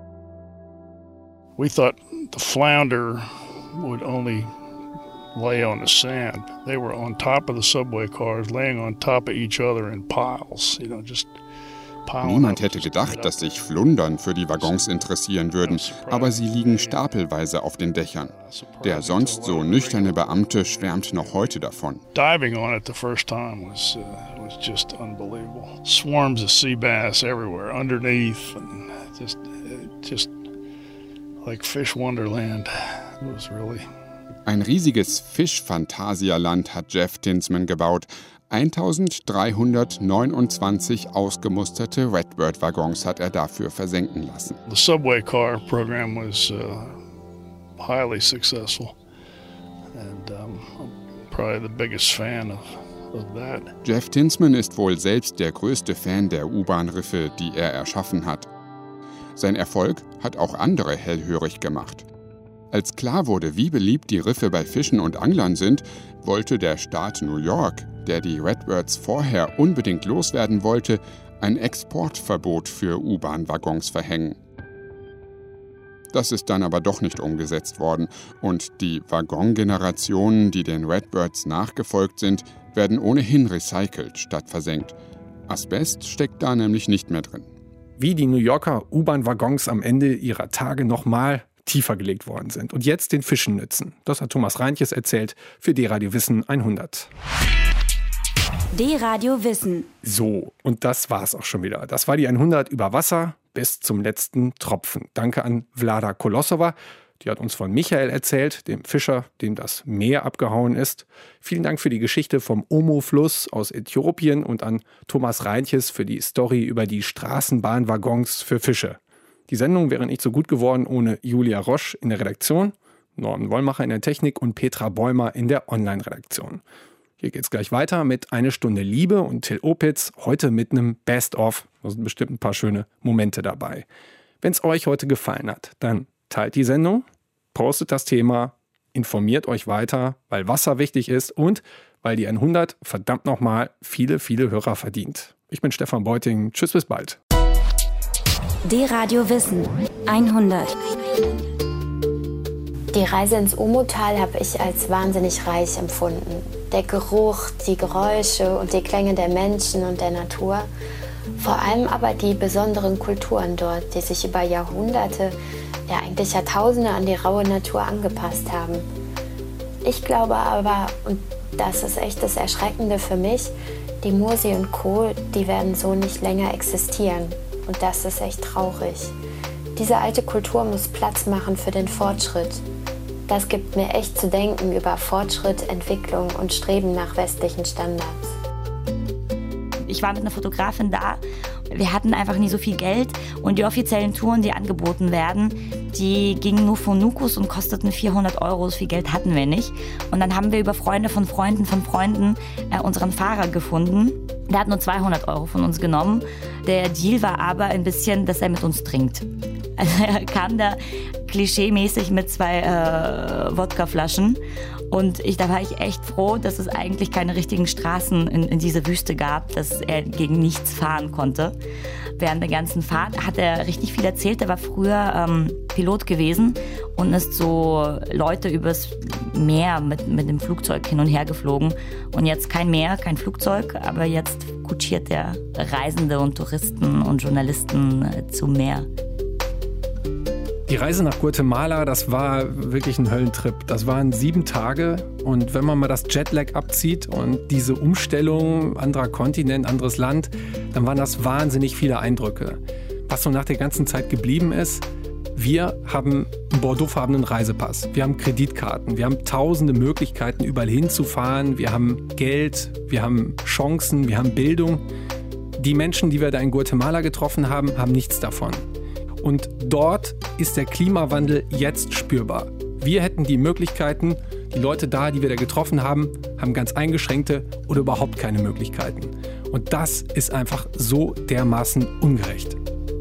We thought the flounder would only lay on the sand. They were on top of the subway cars, laying on top of each other in piles, you know, just Niemand hätte gedacht, dass sich Flundern für die Waggons interessieren würden, aber sie liegen stapelweise auf den Dächern. Der sonst so nüchterne Beamte schwärmt noch heute davon. Diving on it the first time was uh, was just unbelievable. Swarms of sea bass everywhere, underneath, and just just like fish wonderland. It was really. Ein riesiges Fischphantasialand hat Jeff Tinsman gebaut. eintausenddreihundertneunundzwanzig ausgemusterte Redbird-Waggons hat er dafür versenken lassen. The subway car program was uh, highly successful, and um, I'm probably the biggest fan of, of that. Jeff Tinsman ist wohl selbst der größte Fan der U-Bahn-Riffe, die er erschaffen hat. Sein Erfolg hat auch andere hellhörig gemacht. Als klar wurde, wie beliebt die Riffe bei Fischen und Anglern sind, wollte der Staat New York, der die Redbirds vorher unbedingt loswerden wollte, ein Exportverbot für U-Bahn-Waggons verhängen. Das ist dann aber doch nicht umgesetzt worden und die Waggongenerationen, die den Redbirds nachgefolgt sind, werden ohnehin recycelt statt versenkt. Asbest steckt da nämlich nicht mehr drin. Wie die New Yorker U-Bahn-Waggons am Ende ihrer Tage nochmal tiefer gelegt worden sind und jetzt den Fischen nützen. Das hat Thomas Reintjes erzählt für D-Radio Wissen hundert. D-Radio Wissen. So, und das war's auch schon wieder. Das war die hundert über Wasser bis zum letzten Tropfen. Danke an Vlada Kolosova. Die hat uns von Michael erzählt, dem Fischer, dem das Meer abgehauen ist. Vielen Dank für die Geschichte vom Omo-Fluss aus Äthiopien und an Thomas Reintjes für die Story über die Straßenbahnwaggons für Fische. Die Sendung wäre nicht so gut geworden ohne Julia Roche in der Redaktion, Norman Wollmacher in der Technik und Petra Bäumer in der Online-Redaktion. Hier geht's gleich weiter mit Eine Stunde Liebe und Till Opitz, heute mit einem Best-of. Da sind bestimmt ein paar schöne Momente dabei. Wenn es euch heute gefallen hat, dann teilt die Sendung, postet das Thema, informiert euch weiter, weil Wasser wichtig ist und weil die hundert verdammt nochmal viele, viele Hörer verdient. Ich bin Stefan Beuting. Tschüss, bis bald. D-Radio Wissen hundert. Die Reise ins Omotal habe ich als wahnsinnig reich empfunden. Der Geruch, die Geräusche und die Klänge der Menschen und der Natur. Vor allem aber die besonderen Kulturen dort, die sich über Jahrhunderte, ja eigentlich Jahrtausende an die raue Natur angepasst haben. Ich glaube aber, und das ist echt das Erschreckende für mich, die Mursi und Co., die werden so nicht länger existieren. Und das ist echt traurig. Diese alte Kultur muss Platz machen für den Fortschritt. Das gibt mir echt zu denken über Fortschritt, Entwicklung und Streben nach westlichen Standards. Ich war mit einer Fotografin da. Wir hatten einfach nie so viel Geld und die offiziellen Touren, die angeboten werden, die gingen nur von Nukos und kosteten vierhundert Euro. So viel Geld hatten wir nicht. Und dann haben wir über Freunde von Freunden von Freunden äh, unseren Fahrer gefunden. Der hat nur zweihundert Euro von uns genommen. Der Deal war aber ein bisschen, dass er mit uns trinkt. Also er kam da klischeemäßig mit zwei äh, Wodkaflaschen. Und ich, da war ich echt froh, dass es eigentlich keine richtigen Straßen in, in dieser Wüste gab, dass er gegen nichts fahren konnte. Während der ganzen Fahrt hat er richtig viel erzählt. Er war früher ähm, Pilot gewesen und ist so Leute übers Meer mit, mit dem Flugzeug hin und her geflogen. Und jetzt kein Meer, kein Flugzeug, aber jetzt kutschiert er Reisende und Touristen und Journalisten äh, zum Meer. Die Reise nach Guatemala, das war wirklich ein Höllentrip. Das waren sieben Tage und wenn man mal das Jetlag abzieht und diese Umstellung, anderer Kontinent, anderes Land, dann waren das wahnsinnig viele Eindrücke. Was so nach der ganzen Zeit geblieben ist, wir haben einen bordeauxfarbenen Reisepass, wir haben Kreditkarten, wir haben tausende Möglichkeiten, überall hinzufahren, wir haben Geld, wir haben Chancen, wir haben Bildung. Die Menschen, die wir da in Guatemala getroffen haben, haben nichts davon. Und dort ist der Klimawandel jetzt spürbar. Wir hätten die Möglichkeiten, die Leute da, die wir da getroffen haben, haben ganz eingeschränkte oder überhaupt keine Möglichkeiten. Und das ist einfach so dermaßen ungerecht.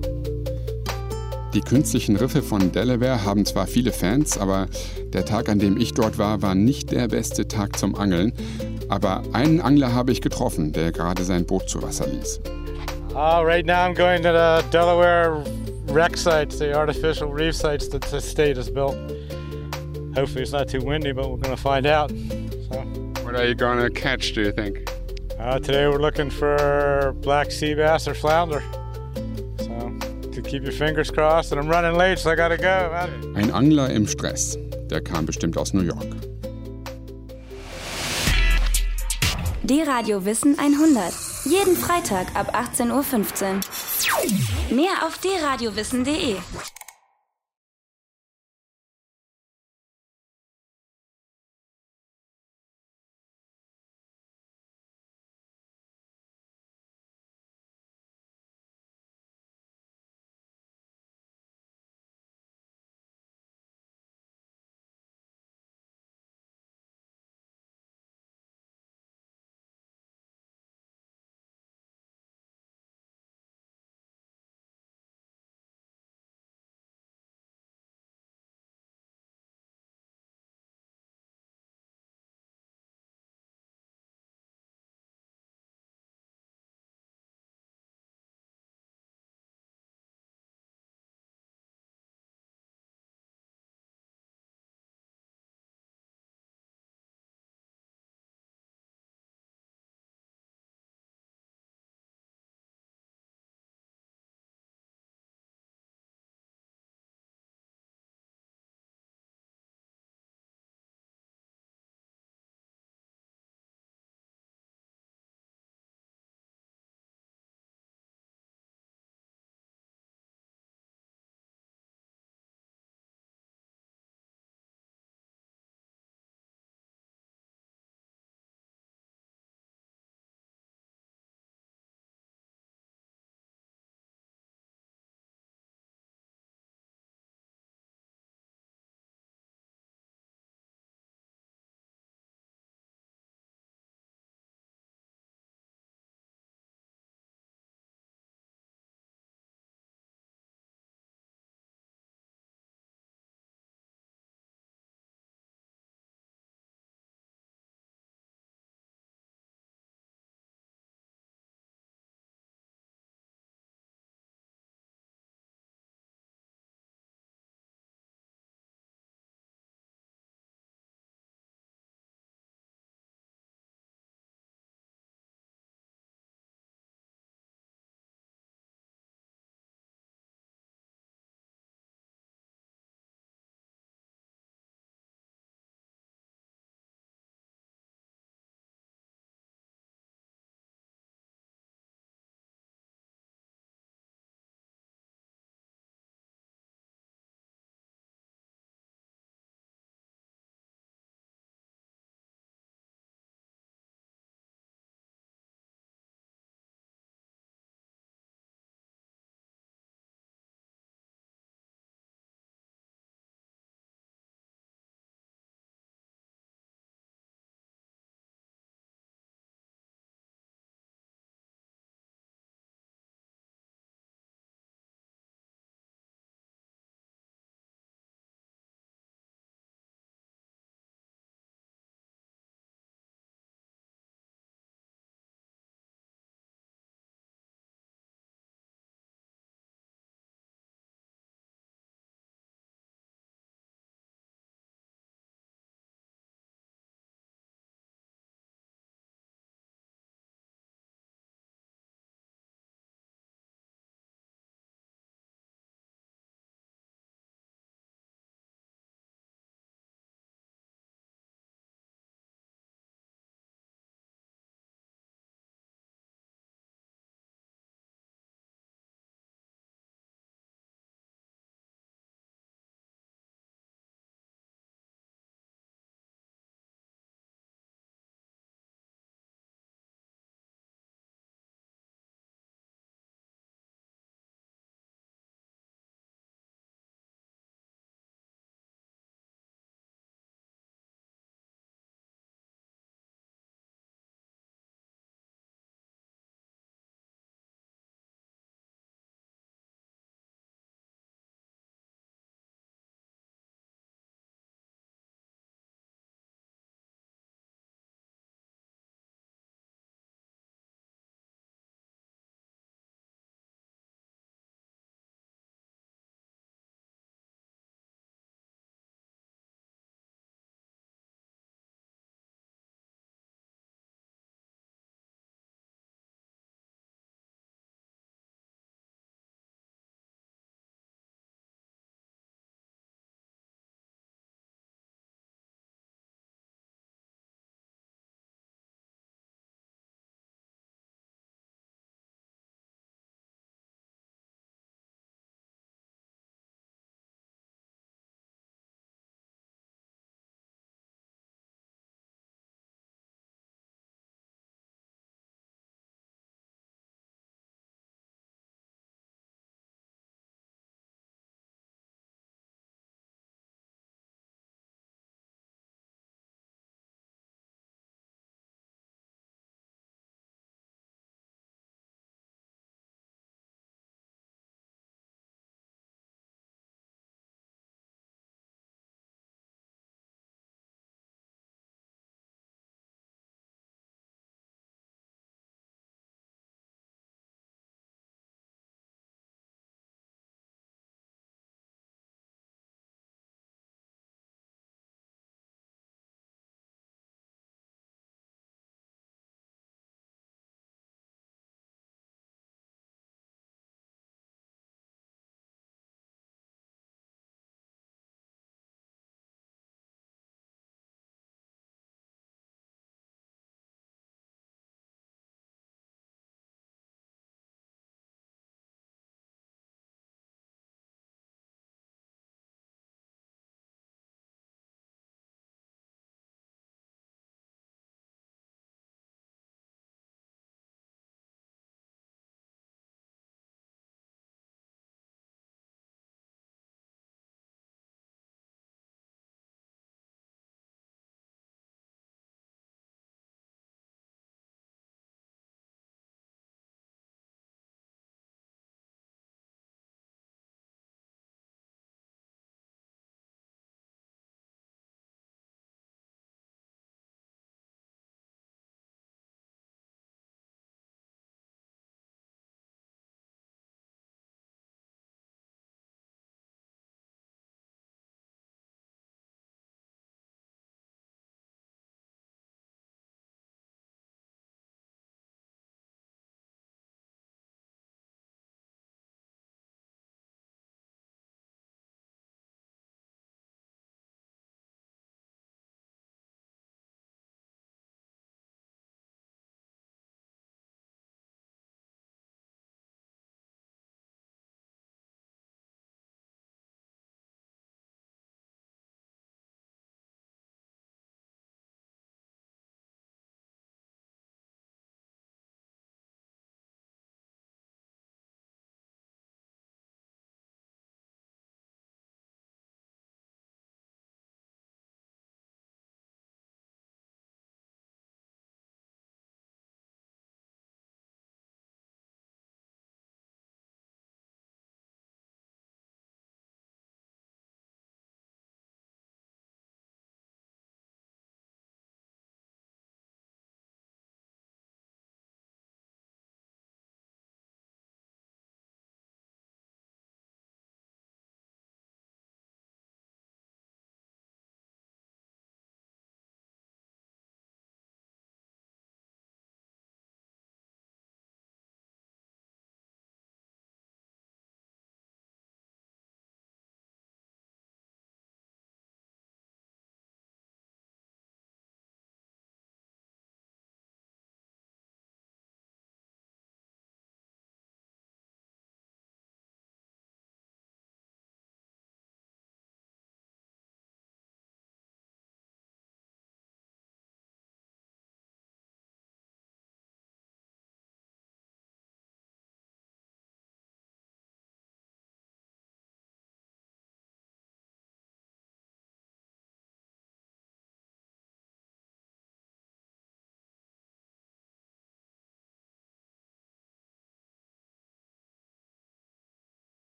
Die künstlichen Riffe von Delaware haben zwar viele Fans, aber der Tag, an dem ich dort war, war nicht der beste Tag zum Angeln. Aber einen Angler habe ich getroffen, der gerade sein Boot zu Wasser ließ. Uh, right now I'm going to the Delaware wreck sites, the artificial reef sites that the state has built. Hopefully it's not too windy, but we're going to find out. So, what are you going to catch, do you think? Uh, today we're looking for black sea bass or flounder. Keep your fingers crossed and I'm running late, so I gotta go, man. Ein Angler im Stress. Der kam bestimmt aus New York. D-Radio Wissen hundert. Jeden Freitag ab achtzehn Uhr fünfzehn. Mehr auf d radio wissen punkt de.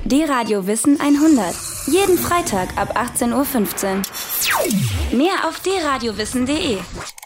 D-Radio Wissen hundert. Jeden Freitag ab achtzehn Uhr fünfzehn. Mehr auf d radio wissen punkt de.